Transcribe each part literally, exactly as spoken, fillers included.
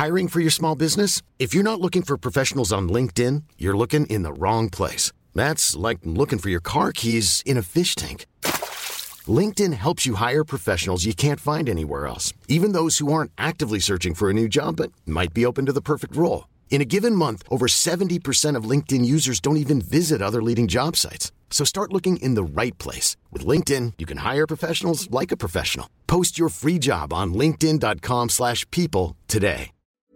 Hiring for your small business? If you're not looking for professionals on LinkedIn, you're looking in the wrong place. That's like looking for your car keys in a fish tank. LinkedIn helps you hire professionals you can't find anywhere else, even those who aren't actively searching for a new job but might be open to the perfect role. In a given month, over seventy percent of LinkedIn users don't even visit other leading job sites. So start looking in the right place. With LinkedIn, you can hire professionals like a professional. Post your free job on linkedin.com slash people today.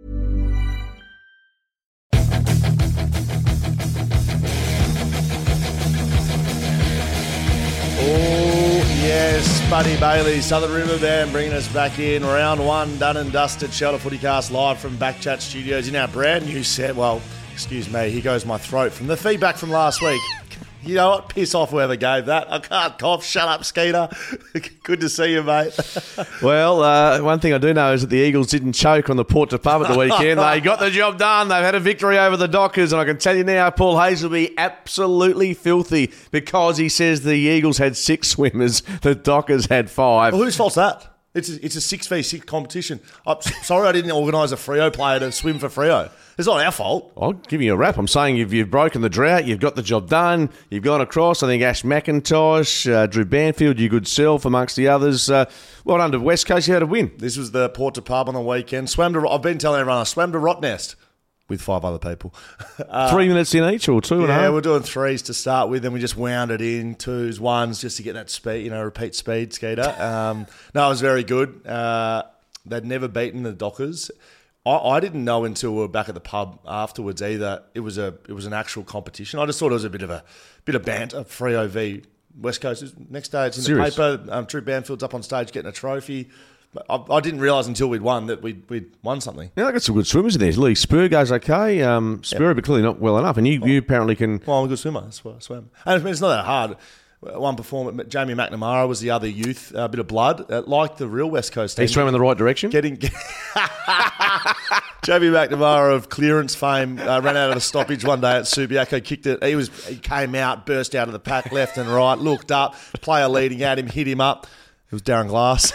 Oh, yes, Buddy Bailey, Southern River Band, bringing us back in. Round one, done and dusted. Shelter Footycast live from Backchat Studios in our brand new set. Well, excuse me, here goes my throat from the feedback from last week. You know what? Piss off whoever gave that. I can't cough. Shut up, Skeeter. Good to see you, mate. Well, uh, one thing I do know is that the Eagles didn't choke on the Port to Pub at the weekend. They got the job done. They've had a victory over the Dockers, and I can tell you now, Paul Hayes will be absolutely filthy because he says the Eagles had six swimmers, the Dockers had five. Well, whose fault's that? It's a, it's a six v six competition. I'm sorry I didn't organise a Freo player to swim for Freo. It's not our fault. I'll give you a rap. I'm saying you've, you've broken the drought. You've got the job done. You've gone across. I think Ash McIntosh, uh, Drew Banfield, you good self, amongst the others. Uh, well done to West Coast. You had a win. This was the Port to Pub on the weekend. Swam to. I've been telling everyone I swam to Rottnest with five other people. Uh, Three minutes in each or two and a half? Yeah, we're doing threes to start with, and we just wound it in, twos, ones, just to get that speed, you know, repeat speed, Skeeter. Um, no, it was very good. Uh, they'd never beaten the Dockers. I, I didn't know until we were back at the pub afterwards either. It was a it was an actual competition. I just thought it was a bit of a bit of banter. Freo v West Coast. Next day it's in Serious? the paper. Um, Drew Banfield's up on stage getting a trophy. I, I didn't realise until we'd won that we'd, we'd won something. Yeah, they got some good swimmers in there. Lee Spur goes okay. Um, Spur, yep. But clearly not well enough. And you, you apparently can... Well, I'm a good swimmer. That's why I swam. And it's not that hard. One performer, Jamie McNamara was the other youth, a bit of blood, uh, like the real West Coast team. He swam in the right direction? Getting Jamie McNamara of clearance fame uh, ran out of a stoppage one day at Subiaco, kicked it. He was he came out, burst out of the pack left and right, looked up, player leading at him, hit him up. It was Darren Glass.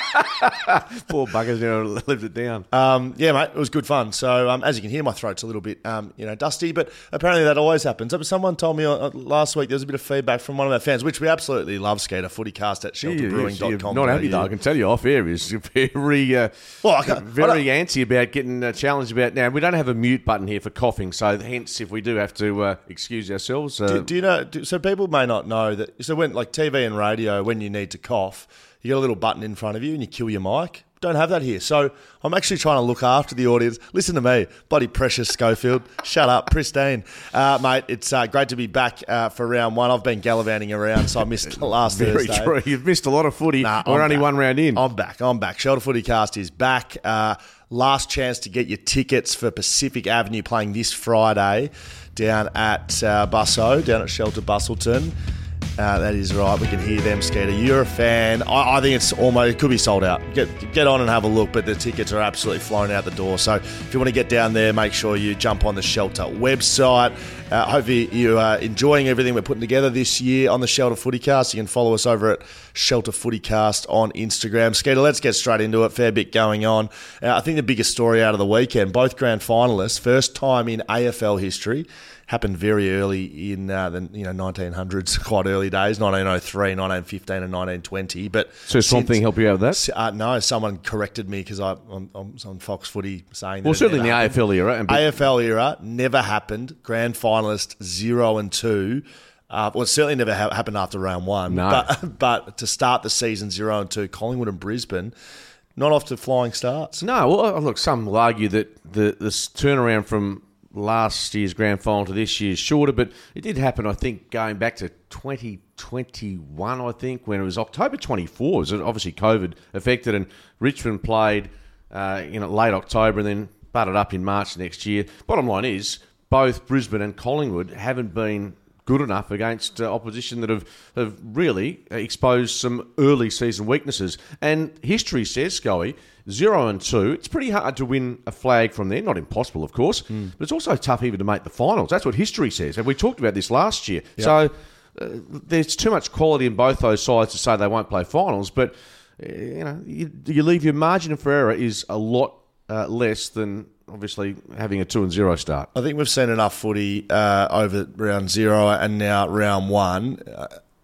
Poor buggers, you know, lived it down. Um, yeah, mate, it was good fun. So, um, as you can hear, my throat's a little bit, um, you know, dusty, but apparently that always happens. Someone told me uh, last week there was a bit of feedback from one of our fans, which we absolutely love, Skeeter, footycast at shelter brewing dot com. Not happy, though. I can tell you off air is very, uh, well, I can't, very I antsy about getting uh, challenged about. Now, we don't have a mute button here for coughing, so hence, if we do have to uh, excuse ourselves. Uh, do, do you know, do, so people may not know that, so when, like T V and radio, when you need to cough, you got a little button in front of you and you kill your mic. Don't have that here. So I'm actually trying to look after the audience. Listen to me, bloody precious Schofield. Shut up, pristine. Uh, mate, it's uh, great to be back uh, for round one. I've been gallivanting around, so I missed the last Very Thursday. true. You've missed a lot of footy. Nah, We're I'm only back. one round in. I'm back. I'm back. Shelter Footycast is back. Uh, last chance to get your tickets for Pacific Avenue playing this Friday down at uh, Busso, down at Shelter Bustleton. Uh, that is right. We can hear them, Skeeter. You're a fan. I, I think it's almost, it could be sold out. Get get on and have a look, but the tickets are absolutely flying out the door. So if you want to get down there, make sure you jump on the Shelter website. Uh, hopefully you are enjoying everything we're putting together this year on the Shelter Footycast. You can follow us over at Shelter Footycast on Instagram. Skeeter, let's get straight into it. Fair bit going on. Uh, I think the biggest story out of the weekend, both grand finalists, first time in A F L history, happened very early in uh, the you know nineteen hundreds, quite early days, nineteen oh three, nineteen fifteen and nineteen twenty. But so Swamp Thing help you out with that? Uh, no, someone corrected me because I'm, I'm on Fox Footy saying that well, certainly in the happened. A F L era. A F L era, never happened. Grand finalist zero and two. Uh, well, it certainly never ha- happened after round one. No. But, but to start the season zero and two, Collingwood and Brisbane, not off to flying starts. No, well, look, some will argue that the this turnaround from last year's grand final to this year's shorter, but it did happen, I think, going back to twenty twenty-one, I think, when it was October twenty-fourth. It was obviously COVID affected, and Richmond played uh, in late October and then butted up in March next year. Bottom line is, both Brisbane and Collingwood haven't been good enough against uh, opposition that have, have really exposed some early season weaknesses. And history says, Scully, zero and two, it's pretty hard to win a flag from there. Not impossible, of course, mm. but it's also tough even to make the finals. That's what history says. And we talked about this last year. Yep. So uh, there's too much quality in both those sides to say they won't play finals, but uh, you know, you, you leave your margin for error is a lot uh, less than obviously having a two and zero start. I think we've seen enough footy uh, over round zero and now round one. Uh,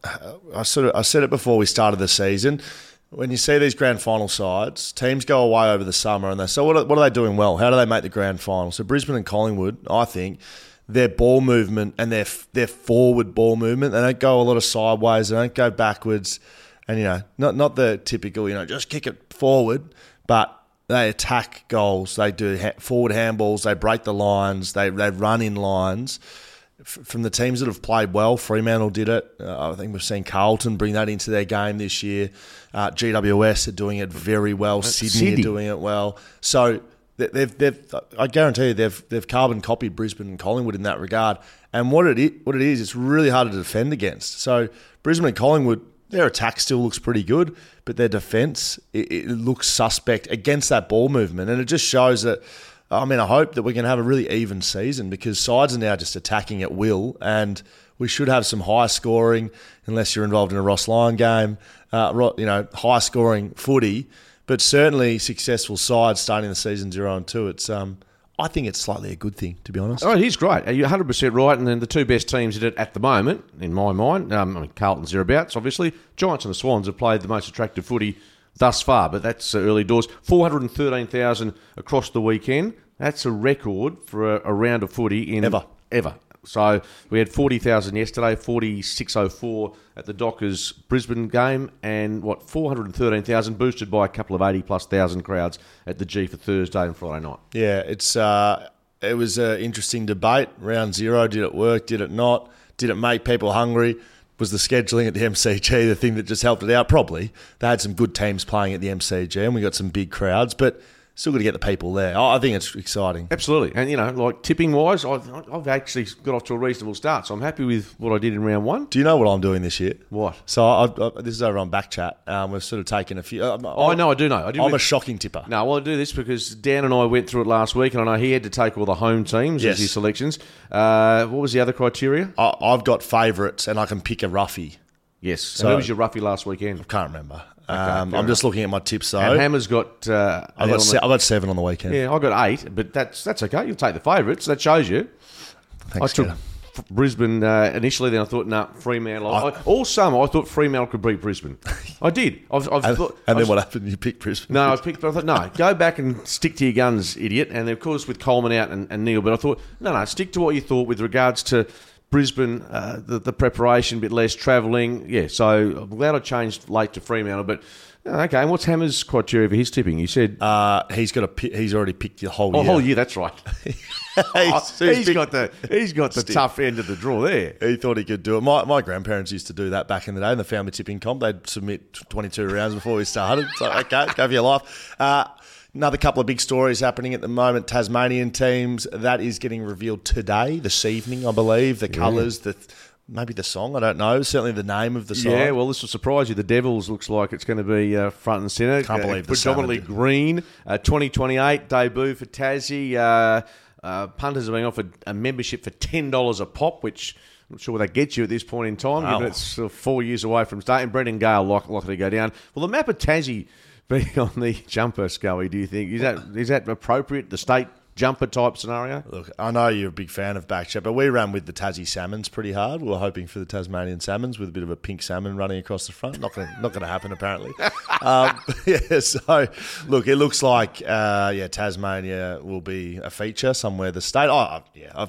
I sort of I said it before we started the season. When you see these grand final sides, teams go away over the summer and they say, what are, what are they doing well? How do they make the grand final? So Brisbane and Collingwood, I think, their ball movement and their their forward ball movement, they don't go a lot of sideways, they don't go backwards. And, you know, not not the typical, you know, just kick it forward, but they attack goals. They do ha- forward handballs. They break the lines. They they run in lines. F- from the teams that have played well, Fremantle did it. Uh, I think we've seen Carlton bring that into their game this year. Uh, G W S are doing it very well. Sydney, Sydney are doing it well. So they've they've I guarantee you they've they've carbon copied Brisbane and Collingwood in that regard. And what it is, what it is, it's really hard to defend against. So Brisbane and Collingwood, their attack still looks pretty good, but their defence, it, it looks suspect against that ball movement. And it just shows that, I mean, I hope that we can have a really even season because sides are now just attacking at will and we should have some high scoring, unless you're involved in a Ross Lyon game, uh, you know, high scoring footy, but certainly successful sides starting the season zero and two. It's, um, I think it's slightly a good thing, to be honest. Oh, he's great. You're one hundred percent right. And then the two best teams at it at the moment, in my mind, um, I mean, Carlton's thereabouts, obviously. Giants and the Swans have played the most attractive footy thus far, but that's uh, early doors. four hundred thirteen thousand across the weekend. That's a record for a, a round of footy in... Ever. Ever. So we had forty thousand yesterday, forty-six oh four at the Dockers Brisbane game, and what, four hundred thirteen thousand boosted by a couple of eighty plus thousand crowds at the G for Thursday and Friday night. Yeah, it's uh, it was an interesting debate. Round zero, did it work? Did it not? Did it make people hungry? Was the scheduling at the M C G the thing that just helped it out? Probably. They had some good teams playing at the M C G and we got some big crowds, but still got to get the people there. I think it's exciting. Absolutely. And, you know, like tipping-wise, I've, I've actually got off to a reasonable start, so I'm happy with what I did in round one. Do you know what I'm doing this year? What? So I, I, this is over on Backchat. Um, we've sort of taken a few... Uh, oh, no, I do know. I do I'm with, a shocking tipper. No, well, I do this because Dan and I went through it last week, and I know he had to take all the home teams yes. as his selections. Uh, what was the other criteria? I, I've got favourites, and I can pick a roughie. Yes. So, and who was your roughie last weekend? I can't remember. Okay, um, I'm just looking at my tips, though. And Hammer's got... Uh, I've, got se- I've got seven on the weekend. Yeah, I got eight, but that's that's okay. You'll take the favourites. That shows you. Thanks, I took F- Brisbane uh, initially, then I thought, no, nah, Fremantle. I, I, all summer, I thought Fremantle could beat Brisbane. I did. I've, I've and thought, and I then was, what happened? You picked Brisbane. No, I picked, but I thought, no, go back and stick to your guns, idiot. And of course, with Coleman out and, and Neil, but I thought, no, no, stick to what you thought with regards to Brisbane, uh, the, the preparation, a bit less travelling. Yeah, so I'm glad I changed late to Fremantle, but... Okay, and what's Hammer's criteria for his tipping? You said uh, he's got a pi- he's already picked the whole oh, year. whole year. That's right. he's, oh, he's, he's got the he's got the Stick. tough end of the draw there. He thought he could do it. My my grandparents used to do that back in the day in the family tipping comp. They'd submit twenty-two rounds before we started. So okay, go for your life. Uh, another couple of big stories happening at the moment. Tasmanian teams, that is getting revealed today, this evening, I believe. The yeah. colours, the. Maybe the song, I don't know. Certainly the name of the song. Yeah, well, this will surprise you. The Devils looks like it's going to be uh, front and centre. Can't uh, believe the predominantly green. Uh, twenty twenty-eight debut for Tassie. Uh, uh, punters are being offered a membership for ten dollars a pop, which I'm not sure what that gets you at this point in time, wow. given it's uh, four years away from starting. Brendan Gale like, likely to go down. Well, the map of Tassie being on the jumper, Scully, do you think? Is that is that appropriate, the state jumper type scenario? Look, I know you're a big fan of Backchat, but we ran with the Tassie Salmons pretty hard. We were hoping for the Tasmanian Salmons with a bit of a pink salmon running across the front. Not going not going to happen, apparently. um, yeah, so, look, it looks like, uh, yeah, Tasmania will be a feature somewhere. The state, oh, yeah, I've,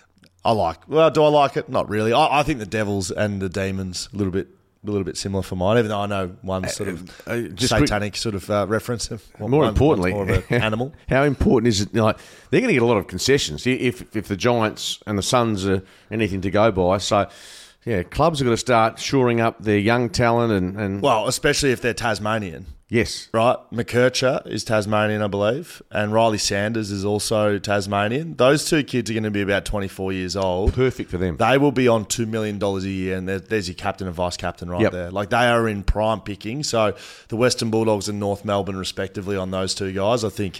I like, well, do I like it? Not really. I, I think the Devils and the Demons, a little bit a little bit similar for mine, even though I know one's sort of uh, just satanic sort of uh, reference. More one, importantly, more of an animal. How important is it? You know, like, they're going to get a lot of concessions if if the Giants and the Suns are anything to go by. So, yeah, clubs are going to start shoring up their young talent and, and well, especially if they're Tasmanian. Yes. Right? McKercher is Tasmanian, I believe, and Riley Sanders is also Tasmanian. Those two kids are going to be about twenty-four years old. Perfect for them. They will be on two million dollars a year, and there's your captain and vice-captain right yep. there. Like, they are in prime picking. So the Western Bulldogs and North Melbourne, respectively, on those two guys, I think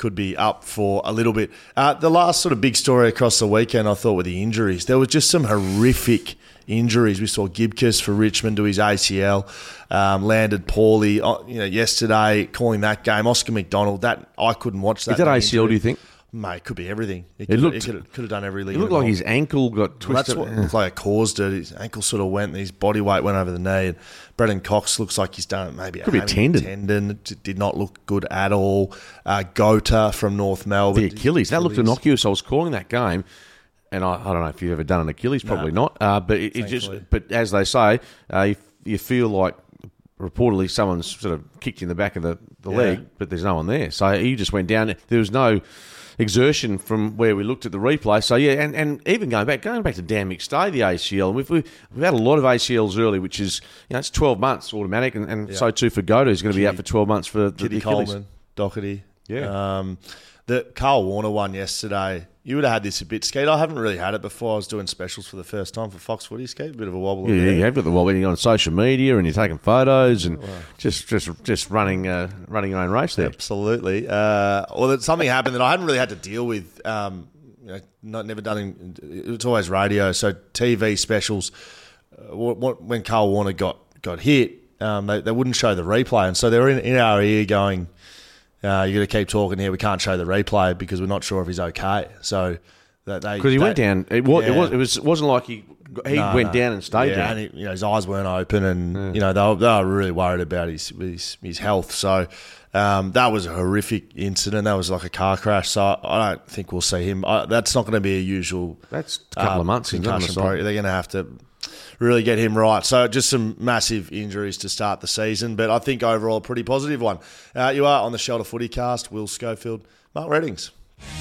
could be up for a little bit. Uh, the last sort of big story across the weekend, I thought, were the injuries. There was just some horrific injuries. We saw Gibcus for Richmond to his A C L, um, landed poorly. Uh, you know, yesterday, calling that game. Oscar McDonald, that I couldn't watch that. Is that A C L, do you think? Mate, it could be everything. It, It could, looked- it could, have, could have done everything. It looked like his ankle got Well, that's twisted. what looked like it caused it. His ankle sort of went, and his body weight went over the knee. And Brendan Cox looks like he's done it. Maybe Could be a tendon. Tendon. It did not look good at all. Uh, Gota from North Melbourne. The Achilles. That looked innocuous. I was calling that game, and I, I don't know if you've ever done an Achilles. Probably No. not. Uh, but it, it just. Thankfully. But as they say, uh, you, you feel like reportedly someone's sort of kicked you in the back of the, the Yeah. leg, but there's no one there. So he just went down. There was no exertion from where we looked at the replay. So yeah, and, and even going back, going back to Dan McStay, the A C L, and we've we've we've had a lot of A C Ls early, which is you know it's twelve months automatic, and, and Yeah. so too for Gota, who's going to be out for twelve months for the, Kitty the Achilles. Coleman, Doherty. Yeah. Um, the Carl Warner one yesterday, you would have had this a bit, Skeet. I haven't really had it before. I was doing specials for the first time for Fox Footy, Skeet. A bit of a wobble. Yeah, in yeah, there. you have got the wobble on social media, and you're taking photos, and just just just running uh, running your own race there. Absolutely. Uh, well, that something happened that I hadn't really had to deal with. Um, you know, not never done. In, it's always radio, so T V specials. Uh, wh- wh- when Carl Warner got got hit, um, they they wouldn't show the replay, and so they were in, in our ear going, uh, "You got to keep talking here. We can't show the replay because we're not sure if he's okay." So that they Because he they- went down. It was, Yeah. it was. It was. It wasn't like he he No, went no. down and stayed yeah, down. and he, you know his eyes weren't open, and you know they were, they were really worried about his his, his health. So um, that was a horrific incident. That was like a car crash. So I don't think we'll see him. I, that's not going to be a usual. That's a couple uh, of months. Isn't it, on the concussion side? pro- They're going to have to really get him right. So just some massive injuries to start the season, but I think overall a pretty positive one. Uh, you are on the Shelter Footy Cast. Will Schofield, Mark Reddings.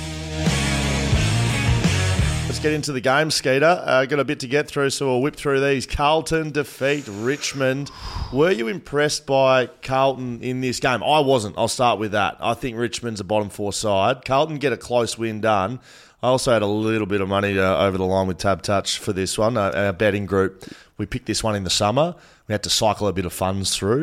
Let's get into the game, Skeeter. Uh, got a bit to get through, so we'll whip through these. Carlton defeat Richmond. Were you impressed by Carlton in this game? I wasn't. I'll start with that. I think Richmond's a bottom four side. Carlton get a close win done. I also had a little bit of money uh, over the line with Tab Touch for this one. Uh, our betting group, we picked this one in the summer. We had to cycle a bit of funds through.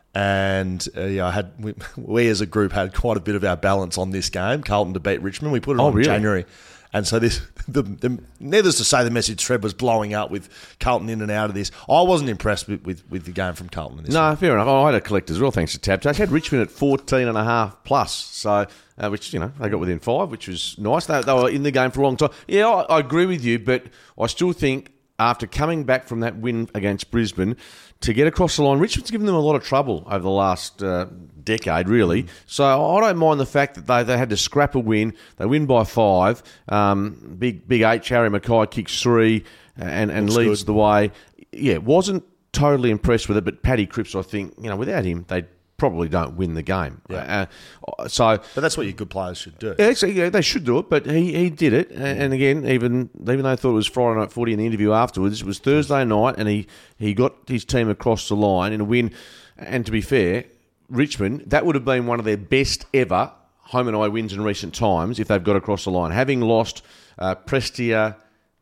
And uh, yeah, I had we, we as a group had quite a bit of our balance on this game, Carlton to beat Richmond. We put it Oh, on really? in January. And so this, the, the, needless to say, the message thread was blowing up with Carlton in and out of this. I wasn't impressed with, with, with the game from Carlton in this No, one. fair enough. I had a collect as well, thanks to Tab Touch. I had Richmond at fourteen and a half plus, so uh, which you know they got within five, which was nice. They, they were in the game for a long time. Yeah, I, I agree with you, but I still think after coming back from that win against Brisbane to get across the line, Richmond's given them a lot of trouble over the last uh, decade, really. Mm. So I don't mind the fact that they, they had to scrap a win. They win by five. Um, big big H, Harry Mackay kicks three and, and Looks leads good. the way. Yeah, wasn't totally impressed with it, but Paddy Cripps, I think, you know, without him, they probably don't win the game. Yeah. Uh, so But that's what your good players should do. yeah, so, yeah, they should do it, but he, he did it. And, and again, even even though I thought it was Friday night footy in the interview afterwards, it was Thursday night, and he, he got his team across the line in a win. And to be fair, Richmond, that would have been one of their best ever home and away wins in recent times if they've got across the line. Having lost uh, Prestia,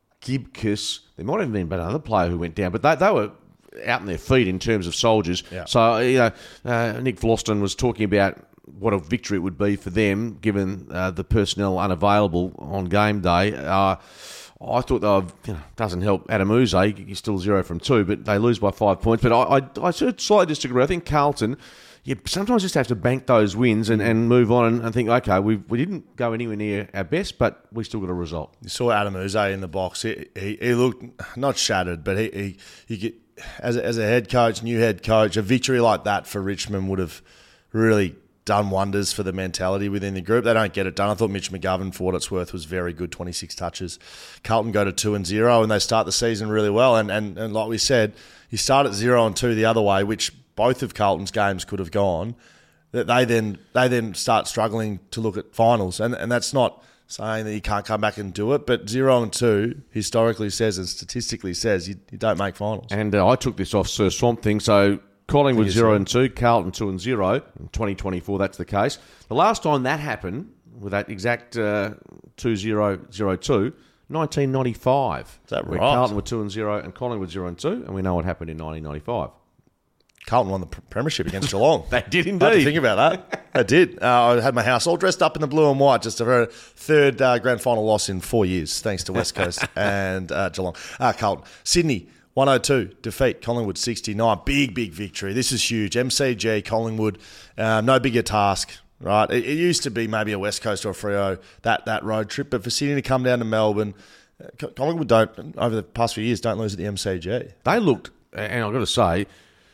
Gibcus, there might have been another player who went down, but they, they were out in their feet in terms of soldiers. Yeah. So, you know, uh, Nick Vlosten was talking about what a victory it would be for them, given uh, the personnel unavailable on game day. Uh, I thought they were, you know, doesn't help Adam Uze. He's still zero from two, but they lose by five points. But I, I, I sort of slightly disagree. I think Carlton, you sometimes just have to bank those wins and, and move on and, and think, okay, we we didn't go anywhere near our best, but we still got a result. You saw Adam Uze in the box. He, he, he looked not shattered, but he, he, he get, as, a, as a head coach, new head coach, a victory like that for Richmond would have really done wonders for the mentality within the group. They don't get it done. I thought Mitch McGovern, for what it's worth, was very good, twenty-six touches. Carlton go to two and zero, and they start the season really well. And, and, and like we said, you start at zero and two the other way, which both of Carlton's games could have gone. That they then they then start struggling to look at finals, and and that's not saying that you can't come back and do it, but zero and two historically says and statistically says you, you don't make finals. And uh, I took this off Sir Swamp Thing, so Collingwood Yes, zero sir. and two, Carlton two and zero. In twenty twenty-four, that's the case. The last time that happened, with that exact uh, two zero zero two, nineteen ninety-five. Is that where right? Carlton were two and zero and Collingwood zero and two, and we know what happened in nineteen ninety-five. Carlton won the premiership against Geelong. They did indeed. I had to think about that. I did. Uh, I had my house all dressed up in the blue and white. Just a very third uh, grand final loss in four years, thanks to West Coast and uh, Geelong. Uh, Carlton. Sydney, one oh two, defeat Collingwood sixty-nine. Big, big victory. This is huge. M C G, Collingwood, uh, no bigger task, right? It, it used to be maybe a West Coast or a Freo, that, that road trip, but for Sydney to come down to Melbourne, uh, Collingwood don't, over the past few years, don't lose at the M C G. They looked, and I've got to say,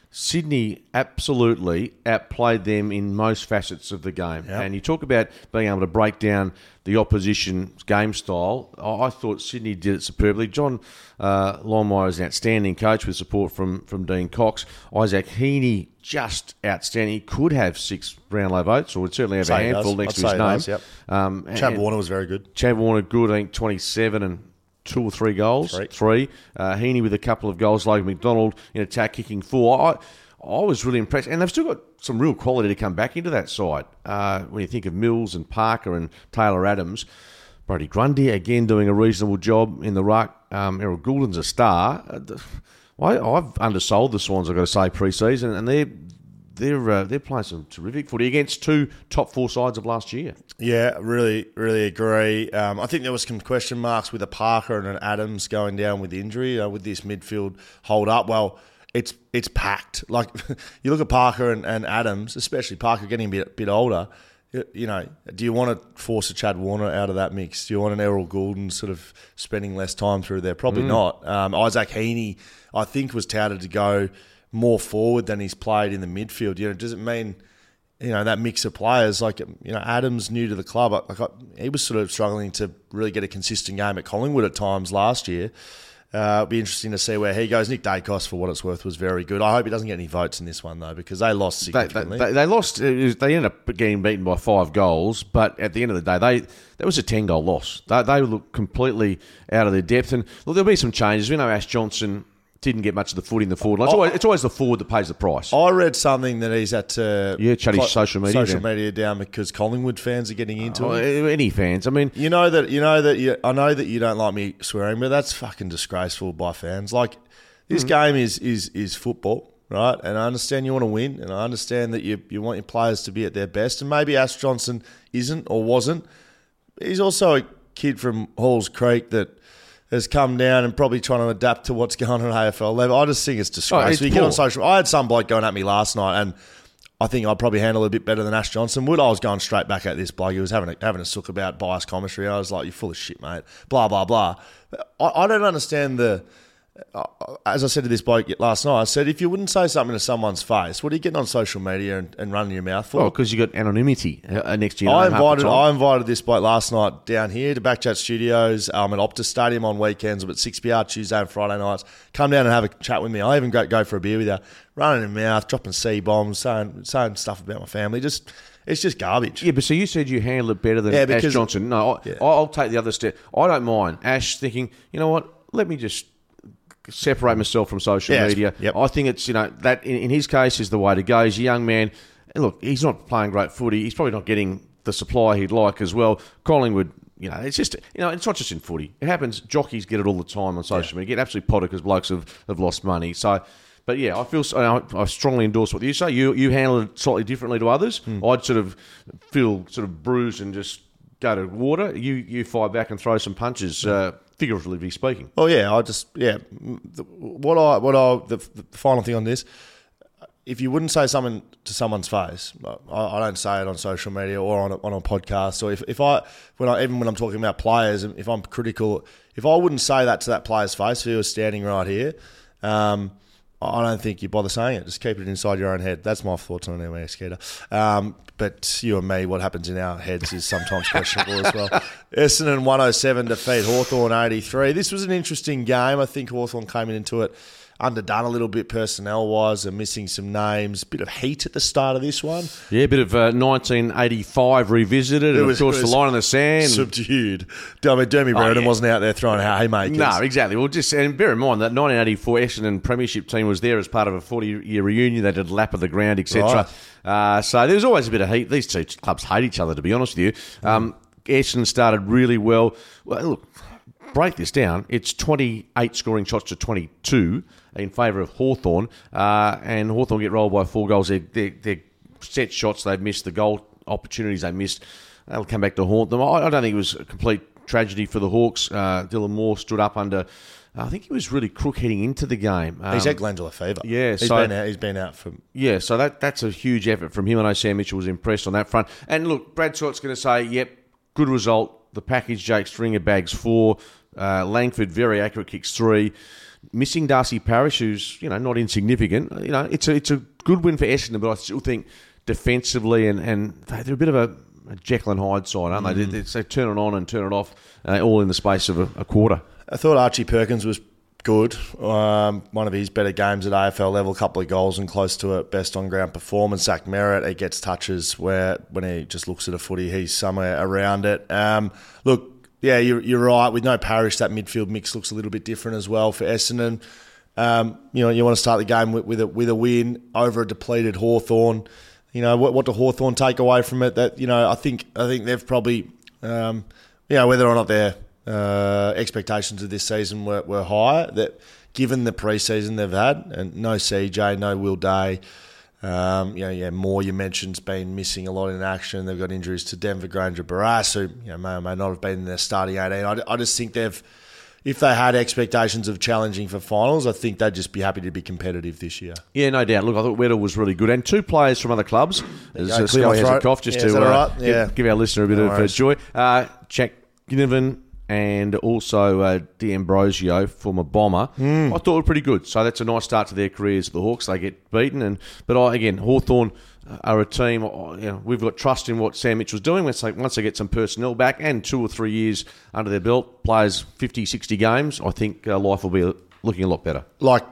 Sydney absolutely outplayed them in most facets of the game. Yep. And you talk about being able to break down the opposition's game style. I thought Sydney did it superbly. John uh, Longmire is an outstanding coach with support from, from Dean Cox. Isaac Heaney, just outstanding. He could have six Brownlow votes, or would certainly have Say a handful next to his name. Does, yep. um, Chad Warner was very good. Chad Warner, good, I think twenty-seven and two or three goals. Three. Three. Uh, Heaney with a couple of goals. Logan McDonald in attack, kicking four. I, I was really impressed. And they've still got some real quality to come back into that side. Uh, when you think of Mills and Parker and Taylor Adams. Brody Grundy, again, doing a reasonable job in the ruck. Um, Errol Goulden's a star. Uh, I, I've undersold the Swans, I've got to say, pre-season, and they're they're uh, they're playing some terrific footy against two top four sides of last year. Yeah, really, really agree. Um, I think there was some question marks with a Parker and an Adams going down with injury, uh, with this midfield hold up. Well, it's it's packed. Like, you look at Parker and, and Adams, especially Parker getting a bit, bit older. You, you know, do you want to force a Chad Warner out of that mix? Do you want an Errol Goulden sort of spending less time through there? Probably mm. not. Um, Isaac Heaney, I think, was touted to go more forward than he's played in the midfield. You know, does it mean, you know, that mix of players, like, you know, Adams new to the club, like I, he was sort of struggling to really get a consistent game at Collingwood at times last year. Uh, it'll be interesting to see where he goes. Nick Dacos, for what it's worth, was very good. I hope he doesn't get any votes in this one, though, because they lost significantly. They, they, they lost. They ended up getting beaten by five goals, but at the end of the day, they that was a ten-goal loss. They, they looked completely out of their depth. And look, there'll be some changes. We know Ash Johnson didn't get much of the foot in the forward line. It's, always, it's always the forward that pays the price. I read something that he's had to yeah, shut his social media social down. media down because Collingwood fans are getting into oh, it. Any fans? I mean, you know that you know that you, I know that you don't like me swearing, but that's fucking disgraceful by fans. Like, this mm-hmm. game is is is football, right? And I understand you want to win, and I understand that you you want your players to be at their best. And maybe Ash Johnson isn't or wasn't. He's also a kid from Halls Creek that has come down and probably trying to adapt to what's going on at A F L level. I just think it's disgraceful. Oh, it's you get on social. I had some bloke going at me last night, and I think I'd probably handle it a bit better than Ash Johnson would. I was going straight back at this bloke. He was having a, having a sook about biased commentary. I was like, "You're full of shit, mate." Blah blah blah. I, I don't understand the. Uh, as I said to this bloke last night, I said, if you wouldn't say something to someone's face, what are you getting on social media and, and running your mouth for? Oh, because you got anonymity uh, next to you. I invited I invited this bloke last night down here to Backchat Studios um, at Optus Stadium on weekends, but six p.m. Tuesday and Friday nights. Come down and have a chat with me. I even go, go for a beer with you. Running your mouth, dropping C-bombs, saying, saying stuff about my family. Just It's just garbage. Yeah, but so you said you handle it better than yeah, Ash Johnson. No, I, yeah. I'll take the other step. I don't mind Ash thinking, you know what, let me just separate myself from social yeah, media. Yep. I think it's, you know, that in, in his case is the way to go. He's a young man. And look, he's not playing great footy. He's probably not getting the supply he'd like as well. Collingwood, you know, it's just, you know, it's not just in footy. It happens. Jockeys get it all the time on social yeah. media. Get absolutely potted because blokes have, have lost money. So, but yeah, I feel I strongly endorse what you say. You you handle it slightly differently to others. Mm. I'd sort of feel sort of bruised and just go to water. You you fire back and throw some punches. Uh, Figuratively speaking. Oh yeah, I just yeah. What I what I the, the final thing on this, if you wouldn't say something to someone's face, I, I don't say it on social media or on a, on a podcast. Or if, if I when I even when I'm talking about players, if I'm critical, if I wouldn't say that to that player's face, if he was standing right here, um, I don't think you bother saying it. Just keep it inside your own head. That's my thoughts on it anyway, Skeeter. Um, but you and me, what happens in our heads is sometimes questionable as well. Essendon one oh seven defeat Hawthorn eighty-three. This was an interesting game. I think Hawthorn came into it underdone a little bit personnel-wise and missing some names. Bit of heat at the start of this one. Yeah, a bit of uh, nineteen eighty-five revisited. It and, was, of course, the line in the sand. Subdued. I mean, Dermy Brereton oh, yeah. wasn't out there throwing haymakers. No, exactly. Well, just and bear in mind that nineteen eighty-four Essendon Premiership team was there as part of a forty-year reunion. They did a lap of the ground, et cetera. Right. Uh, so there was always a bit of heat. These two clubs hate each other, to be honest with you. Um, mm. Essendon started really well. Well, look, break this down, it's twenty-eight scoring shots to twenty-two in favour of Hawthorn, uh, and Hawthorn get rolled by four goals. They're, they're, they're set shots they've missed, the goal opportunities they missed, they'll come back to haunt them. I, I don't think it was a complete tragedy for the Hawks. Uh, Dylan Moore stood up under... I think he was really crook heading into the game. Um, he's had glandular fever. Yeah, he's so, been out. He's been out for. Yeah, so that that's a huge effort from him. I know Sam Mitchell was impressed on that front. And look, Brad Scott's going to say, "Yep, good result. The package, Jake Stringer bags four, uh, Langford very accurate kicks three, missing Darcy Parish, who's you know not insignificant. You know, it's a it's a good win for Essendon, but I still think defensively and and they're a bit of a, a Jekyll and Hyde side, aren't mm. they? They, they turn it on and turn it off, uh, all in the space of a, a quarter." I thought Archie Perkins was good. Um, one of his better games at A F L level, a couple of goals and close to a best on-ground performance. Zach Merritt, he gets touches where when he just looks at a footy, he's somewhere around it. Um, look, yeah, you're, you're right. With no Parish, that midfield mix looks a little bit different as well for Essendon. Um, you know, you want to start the game with, with, a, with a win over a depleted Hawthorn. You know, what, what do Hawthorn take away from it? That, you know, I think I think they've probably, um, you know, whether or not they're Uh, expectations of this season were, were high. That given the pre-season they've had, and no C J, no Will Day, um, you know, yeah, Moore you mentioned's been missing a lot in action. They've got injuries to Denver Granger Barras, who you know may or may not have been in their starting eighteen. I, I just think they've, if they had expectations of challenging for finals, I think they'd just be happy to be competitive this year. Yeah, no doubt. Look, I thought Weddle was really good, and two players from other clubs. As uh, Sky has a cough, just yeah, to uh, right? give, yeah. give our listener a bit no of uh, joy. Uh, Jack Ginnivan and also uh, D'Ambrosio, former Bomber, mm. I thought were pretty good. So that's a nice start to their careers. The Hawks, they get beaten. and But I, again, Hawthorn are a team, you know, we've got trust in what Sam Mitchell's doing. Once they, once they get some personnel back and two or three years under their belt, players fifty, sixty games, I think uh, life will be looking a lot better. Like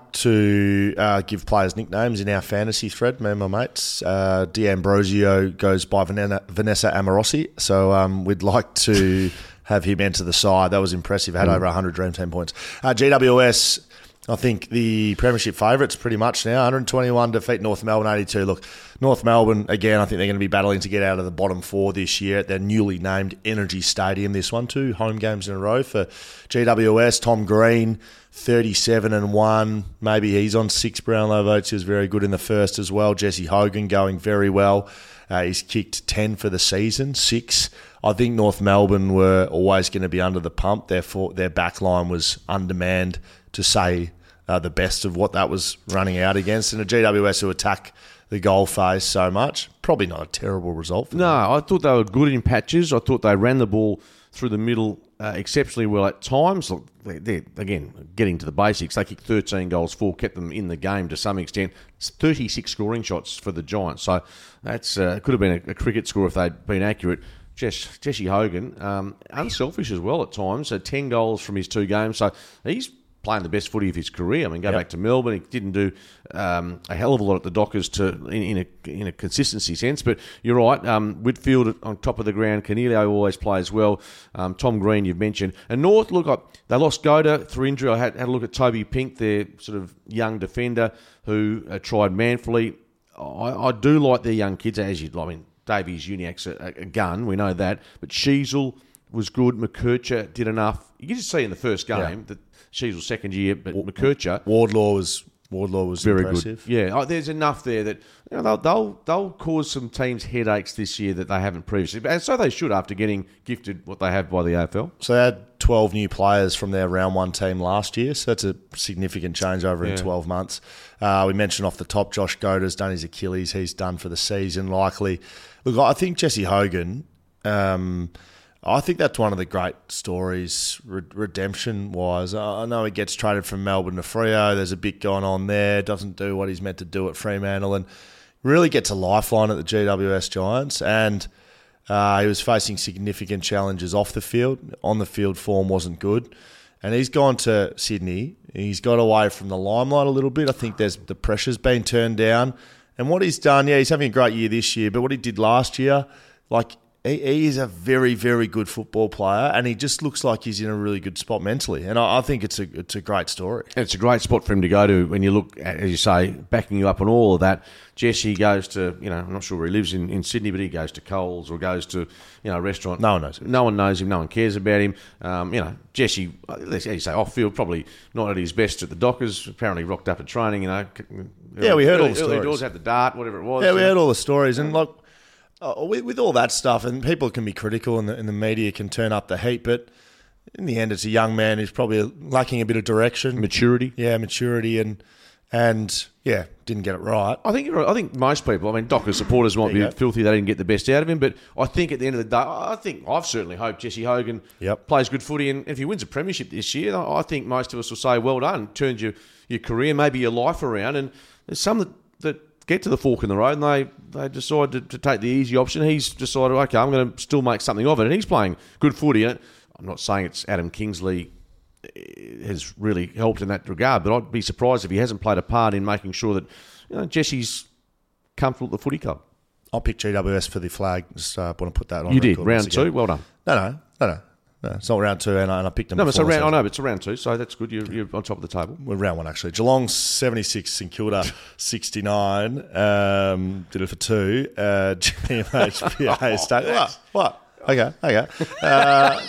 to uh, give players nicknames in our fantasy thread, me and my mates. Uh, D'Ambrosio goes by Vanessa Amorosi, so um, we'd like to... have him enter the side. That was impressive. Had mm. over one hundred Dream Team points. Uh, G W S, I think the premiership favourites pretty much now. one hundred twenty-one defeat North Melbourne eighty-two. Look, North Melbourne, again, I think they're going to be battling to get out of the bottom four this year at their newly named Energy Stadium. This one, two home games in a row for G W S. Tom Green, thirty-seven and one. Maybe he's on six Brownlow votes. He was very good in the first as well. Jesse Hogan going very well. Uh, he's kicked ten for the season, six. I think North Melbourne were always going to be under the pump. Therefore, their back line was undermanned, to say uh, the best of what that was running out against. And a G W S who attack the goal face so much, probably not a terrible result for No, them. I thought they were good in patches. I thought they ran the ball through the middle uh, exceptionally well at times. Look, they're, they're, again, getting to the basics, they kicked thirteen goals, four, kept them in the game to some extent. It's thirty-six scoring shots for the Giants. So that's uh, could have been a, a cricket score if they'd been accurate. Jess, Jesse Hogan, um, unselfish as well at times. So ten goals from his two games. So he's playing the best footy of his career. I mean, go yep. back to Melbourne. He didn't do um, a hell of a lot at the Dockers to in, in a in a consistency sense. But you're right. Um, Whitfield on top of the ground. Canelio always plays well. Um, Tom Green, you've mentioned. And North, look, I, they lost Goda through injury. I had, had a look at Toby Pink, their sort of young defender who uh, tried manfully. I, I do like their young kids, as you I mean, Davies Uniac's a, a gun, we know that. But Sheasel was good. McKercher did enough. You can just see in the first game yeah. that Sheasel's second year, but w- McKercher... Wardlaw was Wardlaw was very impressive. Good. Yeah, oh, there's enough there that you know, they'll, they'll they'll cause some teams headaches this year that they haven't previously. And so they should after getting gifted what they have by the A F L. So they had twelve new players from their round one team last year, so that's a significant change over yeah. in twelve months. Uh, we mentioned off the top, Josh Goda's done his Achilles. He's done for the season, likely. Look, I think Jesse Hogan... Um, I think that's one of the great stories, re- redemption-wise. I know he gets traded from Melbourne to Freo. There's a bit going on there. Doesn't do what he's meant to do at Fremantle, and really gets a lifeline at the G W S Giants. And uh, he was facing significant challenges off the field. On the field, form wasn't good, and he's gone to Sydney. He's got away from the limelight a little bit. I think there's the pressure's been turned down, and what he's done, yeah, he's having a great year this year. But what he did last year, like. he, he is a very, very good football player, and he just looks like he's in a really good spot mentally. And I, I think it's a it's a great story. It's a great spot for him to go to when you look at, as you say, backing you up on all of that. Jesse goes to, you know, I'm not sure where he lives in, in Sydney, but he goes to Coles or goes to, you know, a restaurant. No one knows him. No one knows him. No one cares about him. Um, you know, Jesse, as you say, off field, probably not at his best at the Dockers. Apparently rocked up at training, you know. Yeah, we heard all early, the early stories. doors, had the dart, whatever it was. Yeah, we you know. heard all the stories. And, like, uh, with, with all that stuff, and people can be critical and the, and the media can turn up the heat, but in the end, it's a young man who's probably lacking a bit of direction. Maturity. Yeah, maturity and... And, yeah, didn't get it right. I think you're right. I think most people, I mean, Dockers supporters might be go. filthy they didn't get the best out of him, but I think at the end of the day, I think I've certainly hoped Jesse Hogan Yep. plays good footy, and if he wins a premiership this year, I think most of us will say, well done, turned your, your career, maybe your life around, and there's some that, that get to the fork in the road and they, they decide to, to take the easy option. He's decided, okay, I'm going to still make something of it, and he's playing good footy. I'm not saying it's Adam Kingsley has really helped in that regard, but I'd be surprised if he hasn't played a part in making sure that, you know, Jesse's comfortable at the footy club. I'll pick G W S for the flag. Just uh, want to put that on You did, record round once two, again. well done. No, no, no, no. No, it's not round two, and I, and I picked them No, but it's a before the round, I season. know, but it's a round two, so that's good. You're, you're on top of the table. We're round one, actually. Geelong seventy-six, St Kilda sixty-nine. Um, did it for two. Uh, G M H P A Stadium. What? What? Okay, okay. Uh,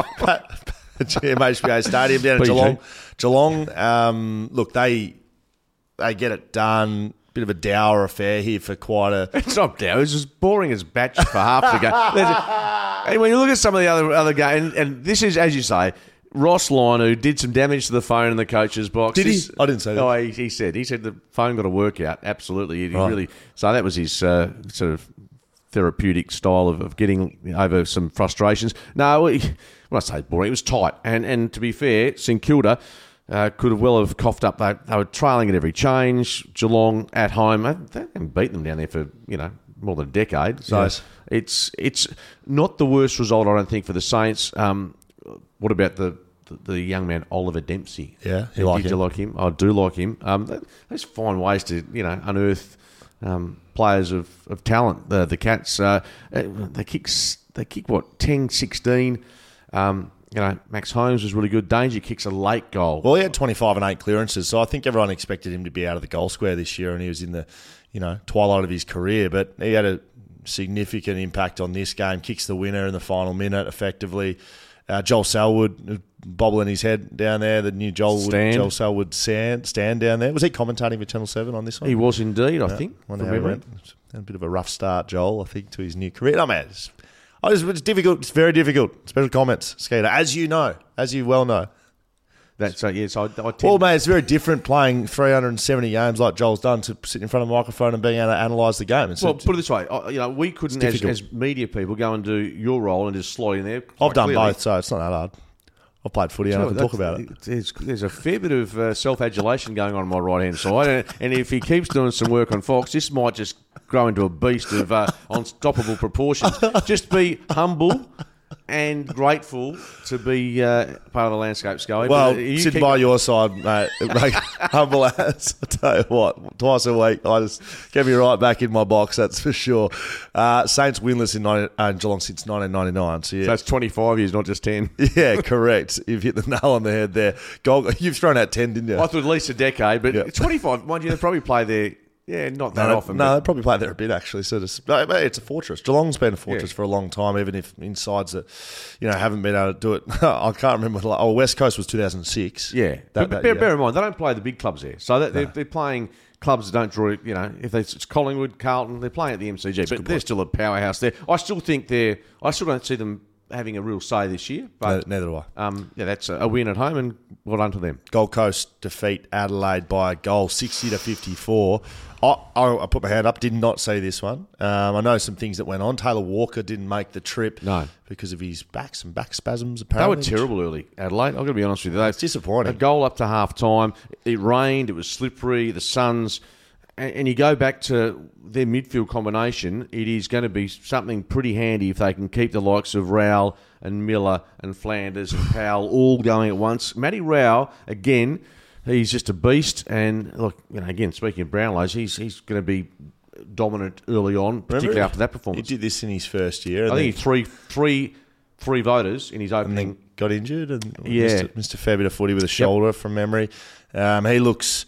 G M H P A Stadium down at P G. Geelong. Geelong, um, look, they they get it done. Bit of a dour affair here for quite a... It's not down. It's as boring as batch for half the game. There's a- and when you look at some of the other other games, and, and this is, as you say, Ross Lyon, who did some damage to the phone in the coach's box. Did he? This- I didn't say that. Oh, he, he said. He said the phone got a workout. Absolutely. He Right. really. So that was his uh, sort of therapeutic style of, of getting over some frustrations. No, he, when I say boring, it was tight. And and to be fair, St Kilda uh, could have well have coughed up. They, they were trailing at every change. Geelong at home, they, they haven't beaten them down there for, you know, more than a decade. So Yes. it's it's not the worst result, I don't think, for the Saints. Um, what about the, the the young man Oliver Dempsey? Yeah, you Did like you him? like him? I do like him. Um, they, they just find ways to, you know, unearth um, players of, of talent. The the Cats, uh, they kick s- they kick what ten, sixteen. Um, you know, Max Holmes was really good. Danger kicks a late goal. Well, he had twenty-five and eight clearances, so I think everyone expected him to be out of the goal square this year, and he was in the, you know, twilight of his career. But he had a significant impact on this game. Kicks the winner in the final minute, effectively. Uh, Joel Selwood bobbling his head down there. The new Joel Stand. Joel Selwood stand stand down there. Was he commentating for Channel Seven on this one? He was indeed, I think. Wonder from how he memory. went. Had a bit of a rough start, Joel, I think, to his new career. No, man, it's, I just, it's difficult. It's very difficult. Special comments, Skeeter, as you know, as you well know. That's so. Yes, I, I tend, Well, mate, it's very different playing three hundred seventy games like Joel's done to sitting in front of a microphone and being able to analyse the game. It's Well, a- put it this way, I- you know, we couldn't, as, difficult. as media people, go and do your role and just slide in there. I've quite done clearly. both, so it's not that hard. I've played footy and I Well, can talk that's- about it. There's, there's a fair bit of uh, self-adulation going on on my right-hand side, and, and if he keeps doing some work on Fox, this might just grow into a beast of uh, unstoppable proportions. Just be humble and grateful to be uh, part of the landscape, Scully. Well, But, uh, you sitting keep- by your side, mate, mate, humble as. I tell you what, twice a week, I just get me right back in my box, that's for sure. Uh, Saints winless in ninety, uh, Geelong since nineteen ninety-nine. So, yeah. So that's twenty-five years, not just ten. Yeah, correct. You've hit the nail on the head there. Goal, you've thrown out ten, didn't you? I thought at least a decade, but Yeah. twenty-five, mind you, they probably play there, yeah, not that no, often. no, but- they probably play there a bit actually. So just, no, mate, it's a fortress. Geelong's been a fortress Yeah. for a long time, even if in sides that you know haven't been able to do it. I can't remember. the la- Oh, West Coast was two thousand six. Yeah, That- but that bear, year. bear in mind they don't play the big clubs there, so that they're, they're playing clubs that don't draw. You know, if they, it's Collingwood, Carlton, they're playing at the M C G, but they're still a powerhouse there. I still think they're. I still don't see them having a real say this year. But Neither do I. um, yeah, that's a, a win at home, and well done to them. Gold Coast defeat Adelaide by a goal, sixty to fifty-four. I, I, I put my hand up, did not see this one. Um, I know some things that went on. Taylor Walker didn't make the trip No. because of his back, some back spasms, They apparently. were terrible early, Adelaide. I've got to be honest with you. It's disappointing. A goal up to half time. It rained. It was slippery. The Suns. And, and you go back to their midfield combination, it is going to be something pretty handy if they can keep the likes of Rowell and Miller and Flanders and Powell all going at once. Matty Rowell, again, he's just a beast. And look, you know, again, speaking of Brownlows, he's he's going to be dominant early on, particularly Remember, after that performance. He did this in his first year. I think he three, three, three voters in his opening. And then got injured and yeah. missed, a, missed a fair bit of footy with a shoulder yep. from memory. Um, he looks...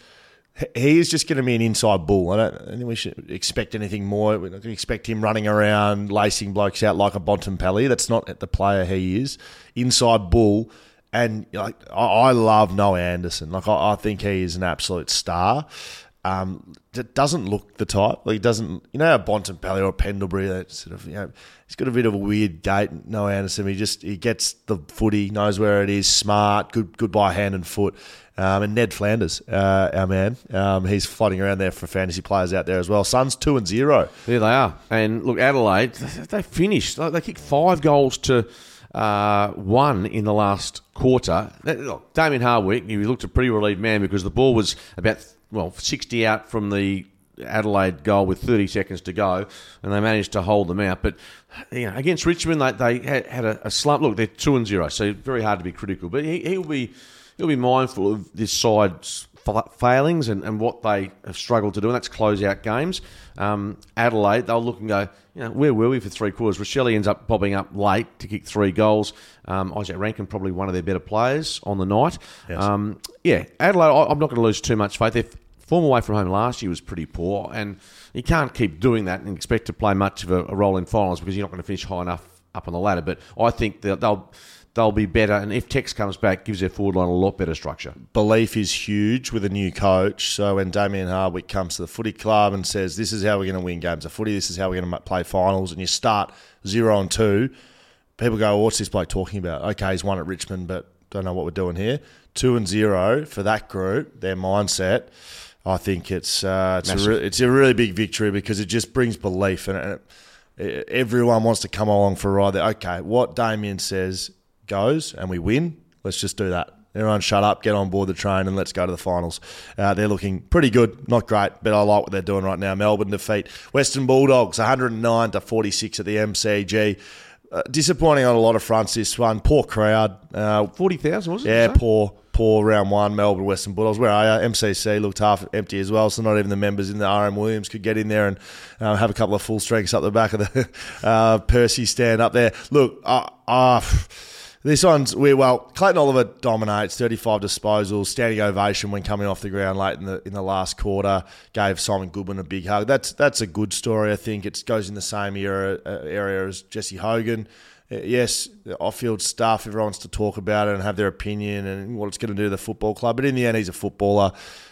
He is just going to be an inside bull. I don't, I don't think we should expect anything more. We're not going to expect him running around, lacing blokes out like a Bontempelli. That's not the player he is. Inside bull. And like I, I love Noah Anderson. Like I, I think he is an absolute star. Um, it doesn't look the type. Like he doesn't, you know, how Bontempelli or Pendlebury, that sort of, you know, he's got a bit of a weird gait. Noah Anderson, he just he gets the footy, knows where it is, smart, good, good by hand and foot. Um, and Ned Flanders, uh, our man, um, he's floating around there for fantasy players out there as well. Suns two and zero. There they are. And look, Adelaide, they finished. They kicked five goals to uh, one in the last quarter. Look, Damien Hardwick, he looked a pretty relieved man because the ball was about, well, sixty out from the Adelaide goal with thirty seconds to go, and they managed to hold them out. But you know, against Richmond, they, they had, had a, a slump. Look, they're two and zero, so very hard to be critical. But he, he'll be... He'll be mindful of this side's failings and, and what they have struggled to do, and that's close out games. Um, Adelaide, they'll look and go, you know, where were we for three quarters? Rochelle ends up popping up late to kick three goals. Um, Isaac Rankin, probably one of their better players on the night. Yes. Um, yeah, Adelaide, I'm not going to lose too much faith. Their form away from home last year was pretty poor, and you can't keep doing that and expect to play much of a, a role in finals because you're not going to finish high enough up on the ladder. But I think they'll... they'll They'll be better, and if Tex comes back, gives their forward line a lot better structure. Belief is huge with a new coach. So when Damien Hardwick comes to the footy club and says, this is how we're going to win games of footy, this is how we're going to play finals, and you start zero and two, people go, well, what's this bloke talking about? Okay, he's won at Richmond, but don't know what we're doing here. Two and zero for that group, their mindset, I think it's uh, it's, a re- it's a really big victory because it just brings belief, and it, it, everyone wants to come along for a ride. There. Okay, what Damien says goes and we win, let's just do that. Everyone shut up, get on board the train and let's go to the finals. Uh, they're looking pretty good, not great, but I like what they're doing right now. Melbourne defeat Western Bulldogs one hundred nine to forty-six at the M C G. Uh, disappointing on a lot of fronts this one. Poor crowd. Uh, forty thousand, was it? Yeah, poor poor round one, Melbourne Western Bulldogs. Where are you? M C C looked half empty as well, so not even the members in the R M Williams could get in there and uh, have a couple of full strengths up the back of the uh, Percy stand up there. Look, uh, uh, This one's, we well, Clayton Oliver dominates, thirty-five disposals, standing ovation when coming off the ground late in the in the last quarter, gave Simon Goodwin a big hug. That's that's a good story, I think. It goes in the same era, uh, area as Jesse Hogan. Uh, yes, the off-field stuff, everyone wants to talk about it and have their opinion and what it's going to do to the football club. But in the end, he's a footballer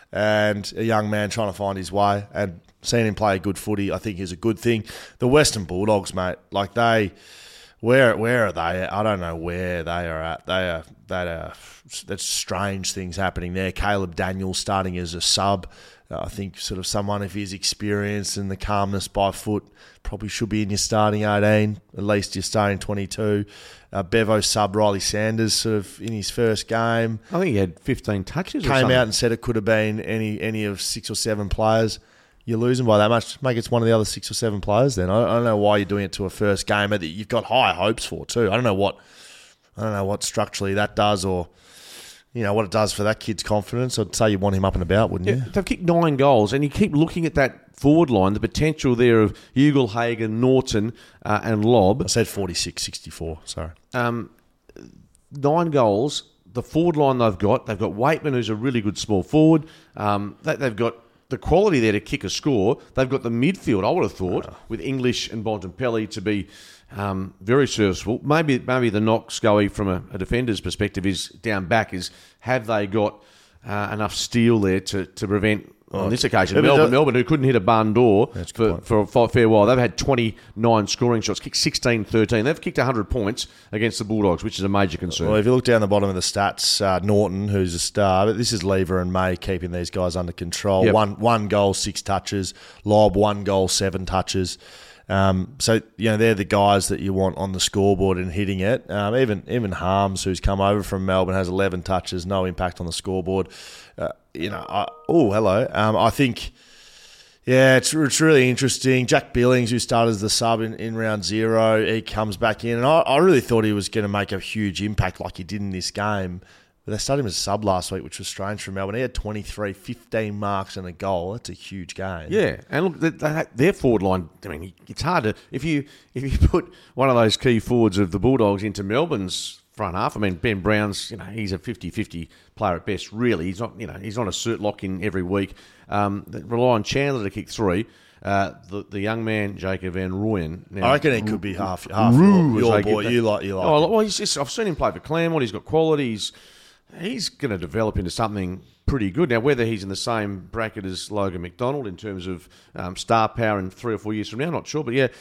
and a young man trying to find his way. And seeing him play a good footy, I think, is a good thing. The Western Bulldogs, mate, like they... Where where are they? I don't know where they are at. They are that are that's strange things happening there. Caleb Daniels starting as a sub. Uh, I think sort of someone of his experience and the calmness by foot probably should be in your starting eighteen. At least your starting twenty-two. Uh, Bevo sub Riley Sanders sort of in his first game. I think he had fifteen touches. Came or something. out and said it could have been any any of six or seven players. You're losing by that much. Make it one of the other six or seven players then. I don't know why you're doing it to a first gamer that you've got high hopes for too. I don't know what I don't know what structurally that does or you know what it does for that kid's confidence. I'd say you want him up and about, wouldn't yeah, you? They've kicked nine goals and you keep looking at that forward line, the potential there of Ugle-Hagan, Norton uh, and Lobb. I said forty-six sixty-four, sorry. Um, nine goals. The forward line they've got, they've got Waitman, who's a really good small forward. Um, they, they've got the quality there to kick a score. They've got the midfield, I would have thought, oh. with English and Bontempelli to be um, very serviceable. Maybe maybe the knock, Scully, from a, a defender's perspective is down back is have they got uh, enough steel there to, to prevent, on this occasion, yeah, Melbourne, Melbourne, who couldn't hit a barn door for, for, for a fair while. They've had twenty-nine scoring shots, kicked sixteen thirteen. They've kicked one hundred points against the Bulldogs, which is a major concern. Well, if you look down the bottom of the stats, uh, Norton, who's a star, but this is Lever and May keeping these guys under control. Yep. One one goal, six touches. Lobb, one goal, seven touches. Um, so, you know, they're the guys that you want on the scoreboard and hitting it. Um, even even Harms, who's come over from Melbourne, has eleven touches, no impact on the scoreboard. Uh, you know, I, oh, hello. Um, I think, yeah, it's it's really interesting. Jack Billings, who started as the sub in, in round zero, he comes back in. And I, I really thought he was going to make a huge impact like he did in this game. But they started him as a sub last week, which was strange for Melbourne. He had twenty-three, fifteen marks and a goal. That's a huge game. Yeah, and look, they, they, their forward line. I mean, it's hard to if you if you put one of those key forwards of the Bulldogs into Melbourne's front half. I mean, Ben Brown's, you know, he's a fifty-fifty player at best. Really, he's not, you know, he's not a cert lock in every week. Um, they rely on Chandler to kick three. Uh, the the young man Jacob Van Rooyen. Now, I reckon he could be half half Roo, your, your as they boy. get You like you like. Oh, him. well, he's just, I've seen him play for Claremont. He's got qualities. He's going to develop into something pretty good. Now, whether he's in the same bracket as Logan McDonald in terms of um, star power in three or four years from now, I'm not sure. But yeah,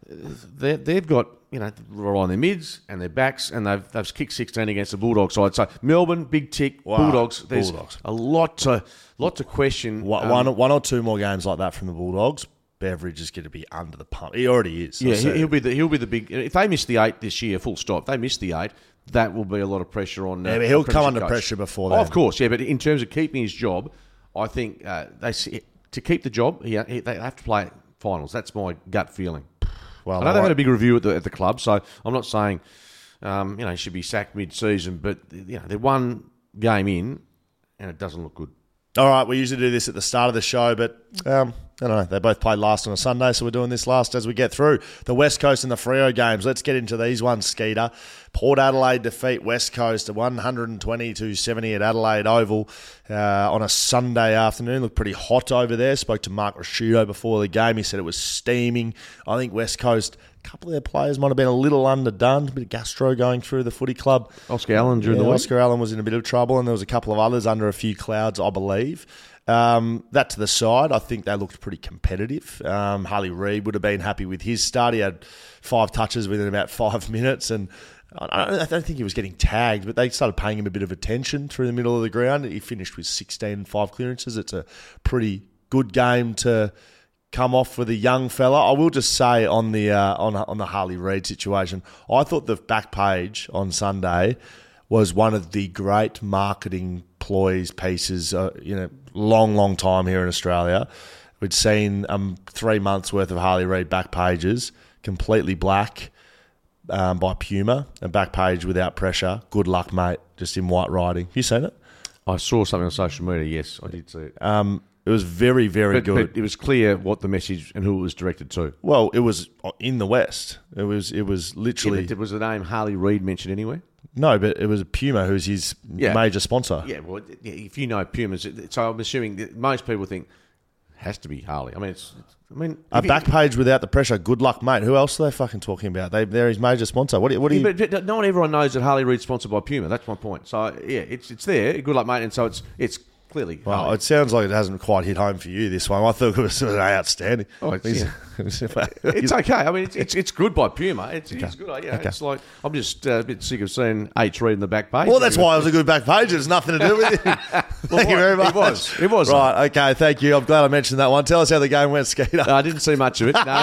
they've got, you know, rely on their mids and their backs, and they've they've kicked sixteen against the Bulldogs side. So Melbourne, big tick. Wow. Bulldogs. There's Bulldogs. a lot to lot to question. One, Um, one, one or two more games like that from the Bulldogs. Beveridge is going to be under the pump. He already is. Yeah, I said. he'll be the he'll be the big. If they miss the eight this year, full stop. If they miss the eight, that will be a lot of pressure on. Uh, Yeah, but he'll the come Premiership under coach. pressure before Oh, then. of course, yeah. But in terms of keeping his job, I think uh, they see, to keep the job, he, he, they have to play finals. That's my gut feeling. Well, I know they've all had a right. big review at the at the club, so I'm not saying um, you know he should be sacked mid-season, but you know they're one game in, and it doesn't look good. All right, we usually do this at the start of the show, but um, I don't know. They both played last on a Sunday, so we're doing this last as we get through the West Coast and the Freo games. Let's get into these ones, Skeeter. Port Adelaide defeat West Coast one twenty to seventy at Adelaide Oval uh, on a Sunday afternoon. Looked pretty hot over there. Spoke to Mark Rasciuto before the game. He said it was steaming. I think West Coast, a couple of their players might have been a little underdone. A bit of gastro going through the footy club. Oscar Allen during Yeah, the week. Oscar Allen was in a bit of trouble, and there was a couple of others under a few clouds, I believe. Um, that to the side, I think they looked pretty competitive. Um, Harley Reid would have been happy with his start. He had five touches within about five minutes, and I don't, I don't think he was getting tagged, but they started paying him a bit of attention through the middle of the ground. He finished with sixteen and five clearances. It's a pretty good game to come off with a young fella. I will just say on the uh, on on the Harley Reid situation, I thought the back page on Sunday was one of the great marketing ploys pieces. Uh, you know, long long time here in Australia. We'd seen um, three months worth of Harley Reid back pages, completely black um, by Puma, and back page without pressure. Good luck, mate. Just in white writing. You seen it? I saw something on social media. Yes, I did see it. Um, it was very very But, good. but it was clear what the message and who it was directed to. Well, it was in the West. It was it was Yeah, literally but was the name Harley Reid mentioned anywhere? no, but it was Puma who's his Yeah. major sponsor. Yeah, well, yeah, if you know Pumas, it- so I'm assuming that most people think it has to be Harley. I mean, it's, it's I mean, A if you- back page without the pressure. Good luck, mate. Who else are they fucking talking about? They they're his major sponsor. What do you, what do Yeah, you? but, but not everyone knows that Harley Reid's sponsored by Puma. That's my point. So yeah, it's it's there. Good luck, mate. And so it's it's clearly Well, Harley. it sounds like it hasn't quite hit home for you this one. I thought it was outstanding. Oh, it's- He's- It's okay. I mean, it's it's, it's good by Puma. It's, it's good. You know, Okay. It's like I'm just uh, a bit sick of seeing H Reid in the back page. Well, that's why it was a good back page. It's nothing to do with it. Thank you very much. It was. It was. Right. Okay. Thank you. I'm glad I mentioned that one. Tell us how the game went, Skeeter. No, I didn't see much of it. No, no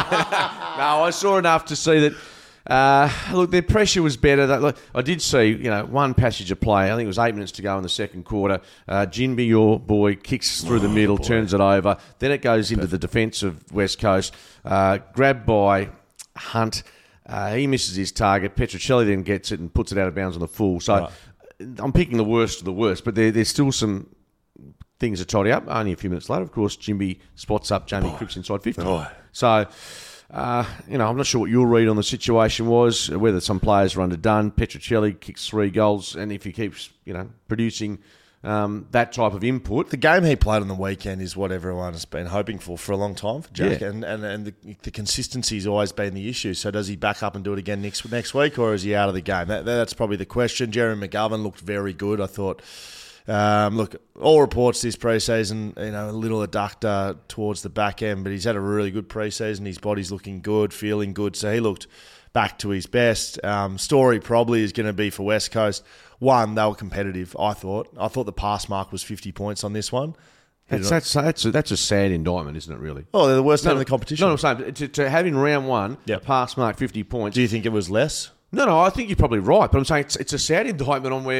I saw enough to see that. Uh, look, their pressure was better. That, look, I did see, you know, one passage of play. I think it was eight minutes to go in the second quarter. Uh, Jinby, your boy, kicks through the middle, turns it over. Then it goes into the defence of West Coast. Uh, grabbed by Hunt. Uh, he misses his target. Petruccelli then gets it and puts it out of bounds on the full. So Right. I'm picking the worst of the worst, but there, there's still some things to tidy up. Only a few minutes later, of course, Jinby spots up Jamie Cripps inside fifty. Boy. So, uh, you know, I'm not sure what your read on the situation was, whether some players are underdone. Petruccelli kicks three goals, and if he keeps, you know, producing um, that type of input, The game he played on the weekend is what everyone has been hoping for for a long time for Jack, Yeah. and and, and the, the consistency's always been the issue. So does he back up and do it again next next week, or is he out of the game? That, that's probably the question. Jeremy McGovern looked very good, I thought. Um, look, all reports this pre-season, you know, a little adductor towards the back end, but he's had a really good pre-season. His body's looking good, feeling good, so he looked back to his best. Um, story probably is going to be for West Coast. One, they were competitive, I thought. I thought the pass mark was fifty points on this one. that's that's that's a, that's a sad indictment, isn't it? Really. Oh, they're the worst team in the competition. No, I'm saying to, to have in round one Yep. a pass mark fifty points. Do you think it was less? No, no, I think you're probably right. But I'm saying it's, it's a sad indictment on where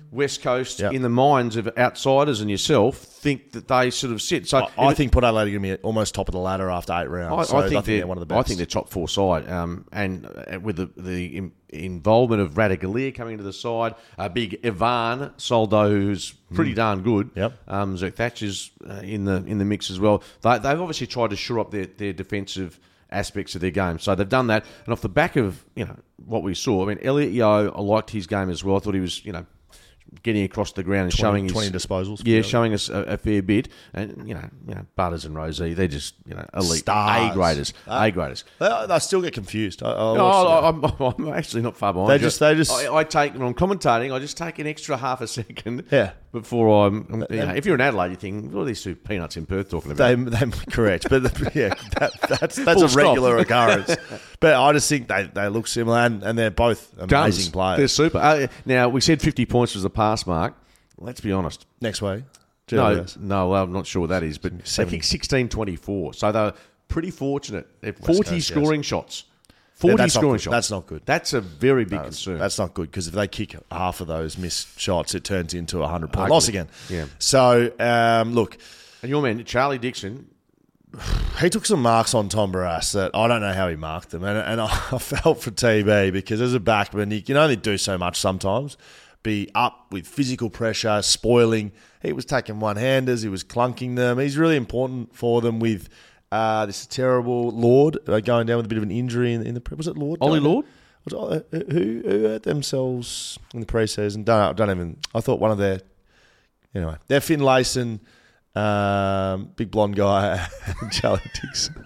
West Coast, Yep. in the minds of outsiders and yourself, think that they sort of sit. So I, I think Port Adelaide are going to be almost top of the ladder after eight rounds. I, so I, think I think they're, they're one of the best. I think they're top four side, um, and uh, with the, the in, involvement of Radagalier coming into the side, a big Ivan Soldo who's pretty darn good. Yep. Um, Zerk Thatcher's uh, in the in the mix as well. They, they've obviously tried to shore up their, their defensive aspects of their game, so they've done that. And off the back of you know what we saw, I mean, Elliot Yeo, I liked his game as well. I thought he was you know. getting across the ground and twenty, showing his twenty disposals. yeah, showing us a, a fair bit, and you know, you know, Butters and Rosie, they're just you know elite Stars. A graders, A graders. They, they still get confused. I, I No, watched I, I'm, I'm actually not far behind. They you. just- they just- I, I take when I'm commentating, I just take an extra half a second. Yeah. Before I'm, I'm you know, if you're in Adelaide, you think, what are these two peanuts in Perth talking about? They, they correct, but the, yeah, that, that's that's Full a stop. regular occurrence. But I just think they, they look similar, and, and they're both amazing Guns. players. They're super. Uh, now we said fifty points was the pass mark. Let's be honest. Next week, G No, W S. no, well, I'm not sure what that is, but I seventy. think sixteen twenty-four. So they're pretty fortunate. They're West forty Coast, yes. scoring shots. forty that's not scoring good. shots. That's not good. That's a very big concern. That's not good because if they kick half of those missed shots, it turns into a hundred point Ugly. loss again. Yeah. So um, look, and your man, Charlie Dixon, he took some marks on Tom Barras that I don't know how he marked them, and and I felt for T B because as a backman, you can only do so much sometimes. Be up with physical pressure, spoiling. He was taking one-handers. He was clunking them. He's really important for them with uh, this terrible Lord uh, going down with a bit of an injury in, in the was it Lord? Ollie Going- Lord? Was it, who who hurt themselves in the preseason? Don't don't even. I thought one of their anyway. They're Finlayson, um, big blonde guy, and Charlie Dixon.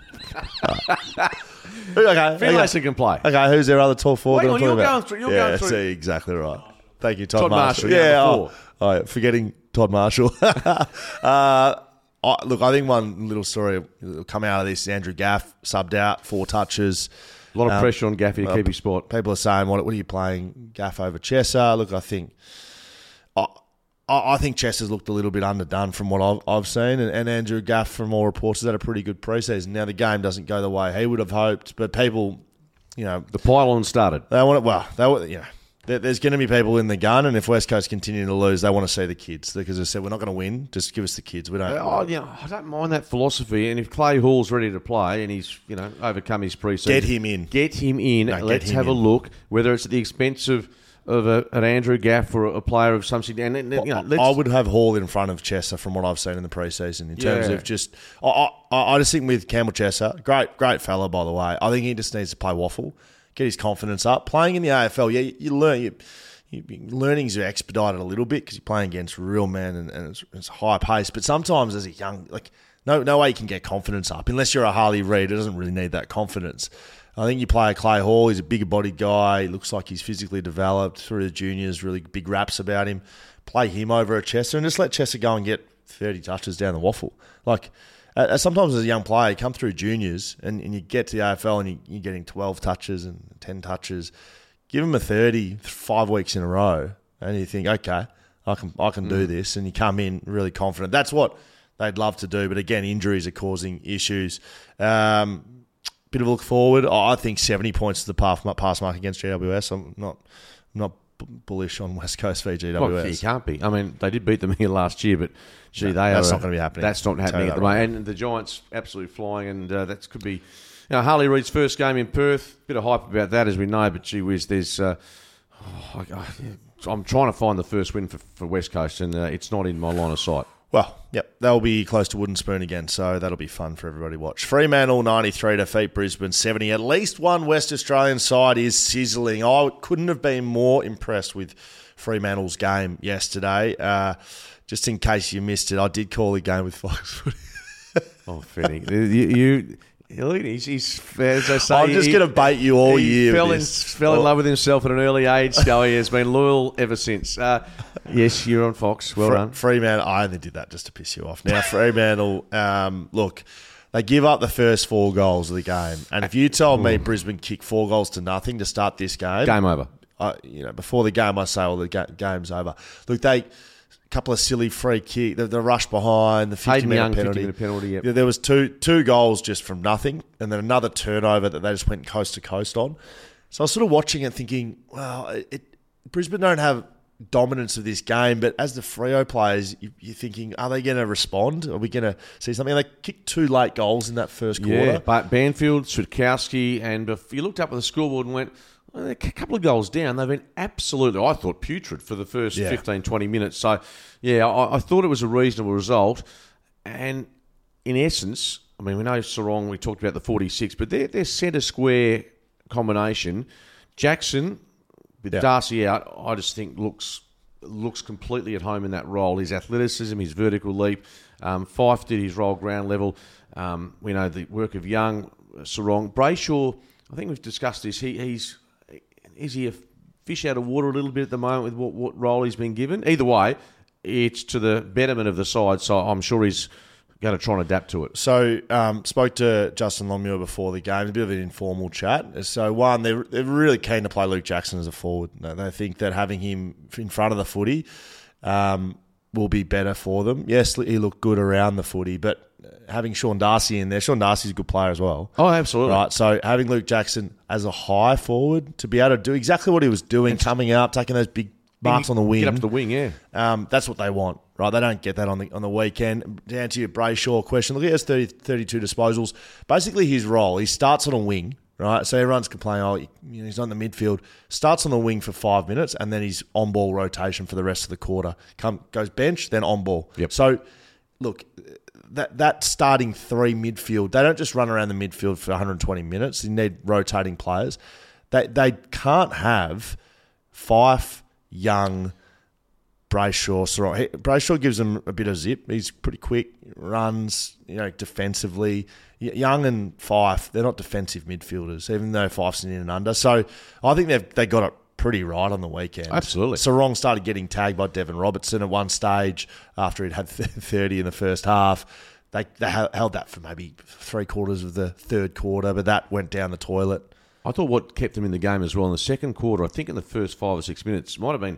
okay, Finlayson okay. can play. Okay, who's their other tall forward? Hang that on, I'm you're talking about? going through- you're yeah, going through- see, exactly right. Thank you, Todd, Todd Marshall. Marshall, yeah, yeah, before. oh, oh, forgetting Todd Marshall. uh, I, look, I think one little story will come out of this: Andrew Gaff subbed out, four touches. A lot of Um, pressure on Gaffey to uh, keep his spot. People are saying, "What, what are you playing, Gaff over Chesser?" Look, I think, I, I I think Chesser's looked a little bit underdone from what I've, I've seen, and, and Andrew Gaff, from all reports, has had a pretty good preseason. Now the game doesn't go the way he would have hoped, but people, you know, The pylon started. they want it. Well, they want, you know, there, there's going to be people in the gun, and if West Coast continue to lose, they want to see the kids because they said we're not going to win. Just give us the kids. We don't. Oh, yeah, I don't mind that philosophy. And if Clay Hall's ready to play and he's, you know, overcome his pre-season, Get him in. Get him in. No, get Let's him have a in. look. Whether it's at the expense of of a, an Andrew Gaff or a player of some significance. And, and, you know, let's, I would have Hall in front of Chesser from what I've seen in the preseason in terms Yeah. of just. I, I, I just think with Campbell Chesser, great great fella by the way. I think he just needs to play waffle, get his confidence up. Playing in the A F L, yeah, you, you learn. You, you, learning's expedited a little bit because you're playing against real men and, and it's, it's high pace. But sometimes as a young, like no no way you can get confidence up unless you're a Harley Reid. It doesn't really need that confidence. I think you play a Clay Hall. He's a bigger bodied guy. He looks like he's physically developed through the juniors. Really big raps about him. Play him over at Chesser and just let Chesser go and get thirty touches down the waffle. Like uh, sometimes as a young player, you come through juniors and, and you get to the A F L and you, you're getting twelve touches and ten touches. Give him a thirty five weeks in a row, and you think, okay, I can I can do this, and you come in really confident. That's what they'd love to do, but again, injuries are causing issues. Um, bit of a look forward. I think seventy points is the pass pass mark against G W S. I'm not I'm not b- bullish on West Coast v G W S. well, you can't be. I mean, they did beat them here last year, but gee, No, they that's are. not gonna be happening. That's not I'll tell happening you at that the right moment. And the Giants absolutely flying, and uh, that could be. You know, Harley Reid's first game in Perth. Bit of hype about that, as we know. But gee whiz, there's. Uh, oh, I, I, I'm trying to find the first win for, for West Coast, and uh, it's not in my line of sight. Well, yep, they'll be close to Wooden Spoon again, so that'll be fun for everybody to watch. Fremantle ninety-three defeat Brisbane seventy. At least one West Australian side is sizzling. I couldn't have been more impressed with Fremantle's game yesterday. Uh, just in case you missed it, I did call the game with Fox Footy. Oh, Finny, you. you Look, he's, he's, as I say, I'm just he- going to bait you all he year. Fell with in, this. fell in Oh, love with himself at an early age. So he has been loyal ever since. Uh, yes, you're on Fox. Well Fre- done. Fremantle, I only did that just to piss you off. Now, Fremantle, um, look, they give up the first four goals of the game. And if you told me Brisbane kicked four goals to nothing to start this game, Game over. I, you know, before the game, I say, well, the ga- game's over. Look, they a couple of silly free kick, the, the rush behind, the Hayden fifty-minute Young, penalty. fifty-minute penalty, yep. Yeah, there was two two goals just from nothing, and then another turnover that they just went coast to coast on. So I was sort of watching it, thinking, well, it, Brisbane don't have dominance of this game, but as the Freo players, you, you're thinking, are they going to respond? Are we going to see something? They kicked two late goals in that first quarter. Yeah, but Banfield, Switkowski, and if you looked up at the scoreboard and went, well, a couple of goals down, they've been absolutely, I thought, putrid for the first yeah. fifteen, twenty minutes. So, yeah, I, I thought it was a reasonable result. And in essence, I mean, we know Sarong, we talked about the forty-six, but their, their centre square combination, Jackson with yeah. Darcy out, I just think looks looks completely at home in that role. His athleticism, his vertical leap, um, Fife did his role ground level. Um, we know the work of Young, Sarong. Brayshaw, I think we've discussed this, he, he's is he a fish out of water a little bit at the moment with what, what role he's been given? Either way, it's to the betterment of the side, so I'm sure he's going to try and adapt to it. So, um, spoke to Justin Longmuir before the game, a bit of an informal chat. So, one, they're, they're really keen to play Luke Jackson as a forward. They think that having him in front of the footy um, will be better for them. Yes, he looked good around the footy, but having Sean Darcy in there, Sean Darcy's a good player as well. Oh, absolutely. Right, so having Luke Jackson as a high forward to be able to do exactly what he was doing, coming out, taking those big marks on the wing. Get up to the wing, yeah. Um, that's what they want, right? They don't get that on the on the weekend. To answer your Brayshaw question, look at his thirty, thirty-two disposals. Basically, his role, he starts on a wing, right? So everyone's complaining, oh, you know, he's on the midfield. Starts on the wing for five minutes, and then he's on-ball rotation for the rest of the quarter. Come Goes bench, then on-ball. Yep. So, look, that that starting three midfield, they don't just run around the midfield for one hundred twenty minutes. You need rotating players. They, they can't have Fife, Young, Brayshaw, Sarong. Brayshaw gives them a bit of zip. He's pretty quick, runs, you know, defensively. Young and Fife, they're not defensive midfielders, even though Fife's in and under. So I think they've they got it pretty right on the weekend. Absolutely. Sarong started getting tagged by Devon Robertson at one stage after he'd had thirty in the first half. They they held that for maybe three quarters of the third quarter, but that went down the toilet. I thought what kept them in the game as well in the second quarter, I think in the first five or six minutes, might have been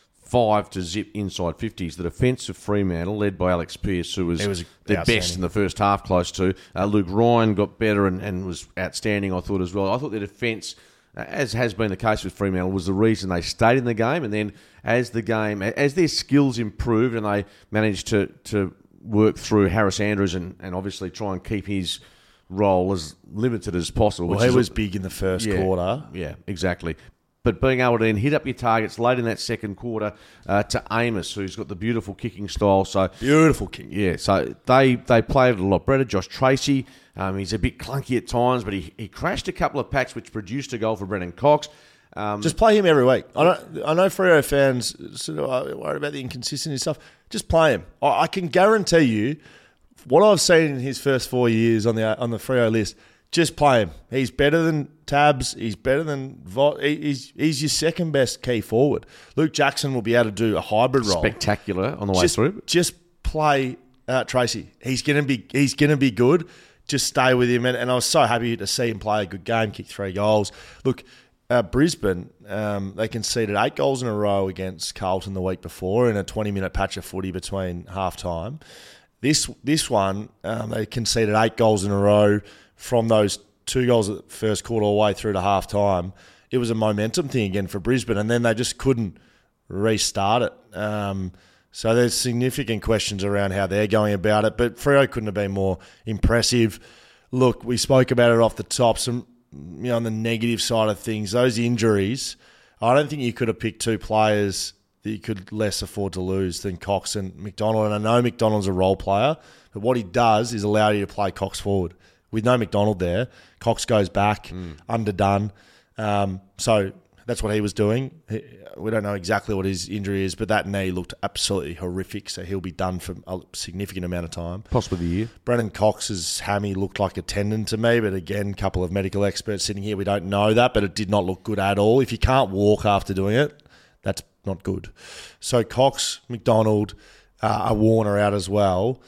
five to zip inside fifties. The defence of Fremantle, led by Alex Pearce, who was, was their best in the first half, close to. Uh, Luke Ryan got better and, and was outstanding, I thought, as well. I thought their defence, as has been the case with Fremantle, was the reason they stayed in the game. And then as the game, as their skills improved and they managed to, to work through Harris Andrews and, and obviously try and keep his role as limited as possible. Well, which he is, was big in the first yeah, quarter. Yeah, exactly. But being able to then hit up your targets late in that second quarter uh, to Amos, who's got the beautiful kicking style. So Beautiful kick. Yeah, so they they played it a lot better. Josh Tracy, um, he's a bit clunky at times, but he, he crashed a couple of packs, which produced a goal for Brendan Cox. Um, Just play him every week. I know, I know Freo fans sort of are worried about the inconsistency stuff. Just play him. I, I can guarantee you, what I've seen in his first four years on the on the Freo list, just play him. He's better than Tabs. He's better than Vot. He's he's your second best key forward. Luke Jackson will be able to do a hybrid role. Spectacular on the way just, through. Just play uh, Tracy. He's gonna be he's gonna be good. Just stay with him. And, and I was so happy to see him play a good game, kick three goals. Look, uh, Brisbane, um, they conceded eight goals in a row against Carlton the week before in a twenty-minute patch of footy between half-time. This this one, um, they conceded eight goals in a row from those two goals at the first quarter all the way through to half-time. It was a momentum thing again for Brisbane, and then they just couldn't restart it. Um, so there's significant questions around how they're going about it, but Freo couldn't have been more impressive. Look, we spoke about it off the top. Some, you know, on the negative side of things, those injuries, I don't think you could have picked two players that you could less afford to lose than Cox and McDonald. And I know McDonald's a role player, but what he does is allow you to play Cox forward. With no McDonald there, Cox goes back, mm. underdone. Um, so that's what he was doing. He, we don't know exactly what his injury is, but that knee looked absolutely horrific, so he'll be done for a significant amount of time. Possibly the year. Brendan Cox's hammy looked like a tendon to me, but again, a couple of medical experts sitting here, we don't know that, but it did not look good at all. If you can't walk after doing it, that's not good. So Cox, McDonald, uh, a Warner out as well.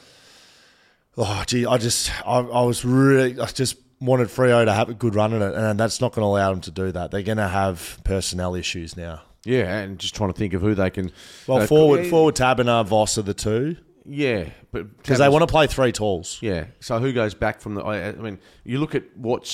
Oh, gee, I just, I, I was really, I just wanted Freo to have a good run at it, and that's not going to allow them to do that. They're going to have personnel issues now. Yeah, and just trying to think of who they can. Well, uh, forward, forward Taberner, Voss are the two. Yeah, but because they want to play three talls. Yeah, so who goes back from the? I, I mean, you look at what's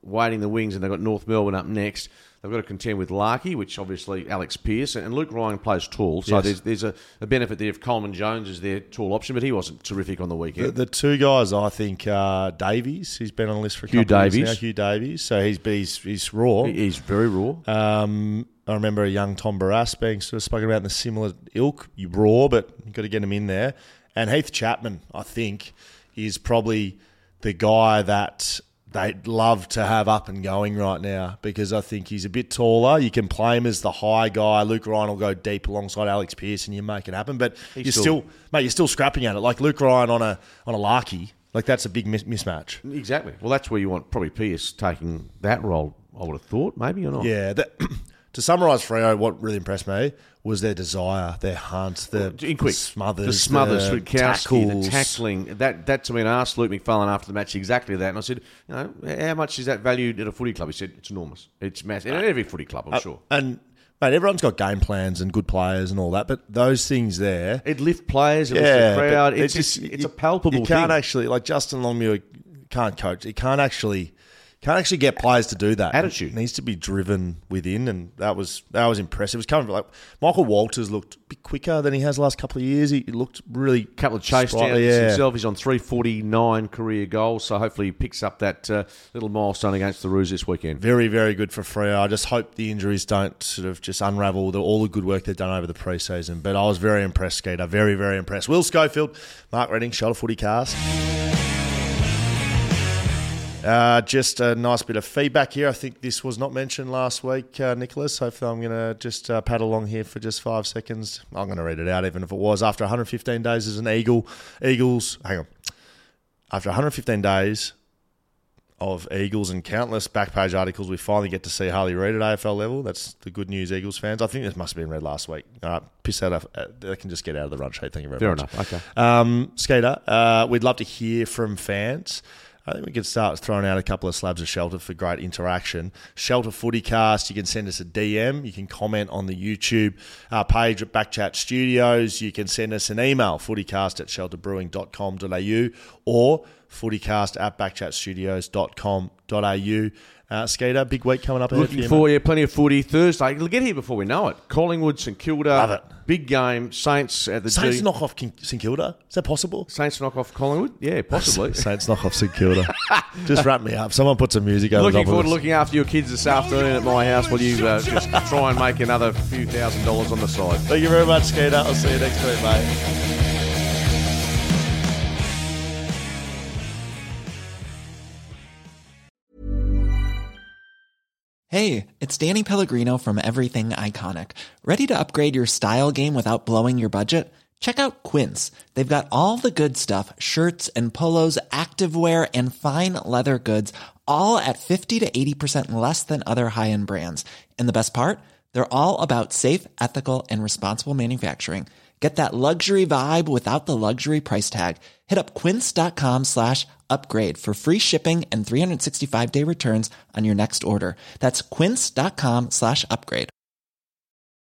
waiting the wings, and they've got North Melbourne up next. They've got to contend with Larkey, which obviously Alex Pearce, and Luke Ryan plays tall. So yes. there's there's a, a benefit there if Coleman Jones is their tall option, but he wasn't terrific on the weekend. The, the two guys, I think, are Davies. He's been on the list for a Hugh couple Davies. of years now. Hugh Davies. So he's he's, he's raw. He, he's very raw. Um, I remember a young Tom Barras being sort of spoken about in the similar ilk. You raw, but you've got to get him in there. And Heath Chapman, I think, is probably the guy that they'd love to have up and going right now, because I think he's a bit taller. You can play him as the high guy. Luke Ryan will go deep alongside Alex Pearce and you make it happen. But he's you're still, still, mate, you're still scrapping at it. Like Luke Ryan on a on a Larkey, like that's a big mis- mismatch. Exactly. Well, that's where you want probably Pearce taking that role, I would have thought, maybe or not. Yeah. That, to summarise Freo, what really impressed me was their desire, their hunt, the, In quick, the smothers, the smothers, the Switkowski, tackles. the tackling. That, that to me, and I asked Luke McFarlane after the match exactly that, and I said, you know, how much is that valued at a footy club? He said, it's enormous. It's massive. And at every footy club, I'm uh, sure. And, mate, everyone's got game plans and good players and all that, but those things there... It lift players, it yeah, lifts the crowd. It it's, just, it's, it's you, a palpable You can't thing. actually... Like, Justin Longmuir can't coach. He can't actually... Can't actually get players to do that. Attitude it needs to be driven within, and that was that was impressive. It was kind of like Michael Walters looked a bit quicker than he has the last couple of years. He looked really a couple of chase downs yeah. himself. He's on three forty-nine career goals, so hopefully he picks up that uh, little milestone against the Roos this weekend. Very, very good for Freo. I just hope the injuries don't sort of just unravel the, all the good work they've done over the pre-season. But I was very impressed, Skeeter. Very, very impressed. Will Schofield, Mark Redding, Shoulder Footy Cast. Uh, just a nice bit of feedback here. I think this was not mentioned last week, uh, Nicholas. Hopefully I'm going to just uh, paddle along here for just five seconds. I'm going to read it out even if it was. After one hundred fifteen days as an Eagle, Eagles, hang on. After one hundred fifteen days of Eagles and countless backpage articles, we finally get to see Harley Reid at A F L level. That's the good news, Eagles fans. I think this must have been read last week. All right, piss that off. Uh, they can just get out of the run sheet. Thank you very Fair much. Fair enough. Okay. Um, Skeeter, uh, we'd love to hear from fans. I think we could start throwing out a couple of slabs of shelter for great interaction. Shelter Footycast, you can send us a D M. You can comment on the YouTube uh, page at Backchat Studios. You can send us an email, footycast at shelterbrewing dot com dot a u or footycast at backchat studios dot com dot a u. Uh, Skeeter, big week coming up ahead Looking for you, for mate. yeah, plenty of footy Thursday. It'll get here before we know it. Collingwood, St Kilda. Love it. Big game. Saints at the Saints G. knock off King- St Kilda? Is that possible? Saints knock off Collingwood? Yeah, possibly. Saints knock off St Kilda. Just wrap me up. Someone put some music over Looking top forward of to this. looking after your kids this afternoon at my house while you uh, just try and make another few thousand dollars on the side. Thank you very much, Skeeter. I'll see you next week, mate. Hey, it's Danny Pellegrino from Everything Iconic. Ready to upgrade your style game without blowing your budget? Check out Quince. They've got all the good stuff, shirts and polos, activewear, and fine leather goods, all at fifty to eighty percent less than other high-end brands. And the best part? They're all about safe, ethical, and responsible manufacturing. Get that luxury vibe without the luxury price tag. Hit up quince.com slash upgrade for free shipping and three sixty-five day returns on your next order. That's quince.com slash upgrade.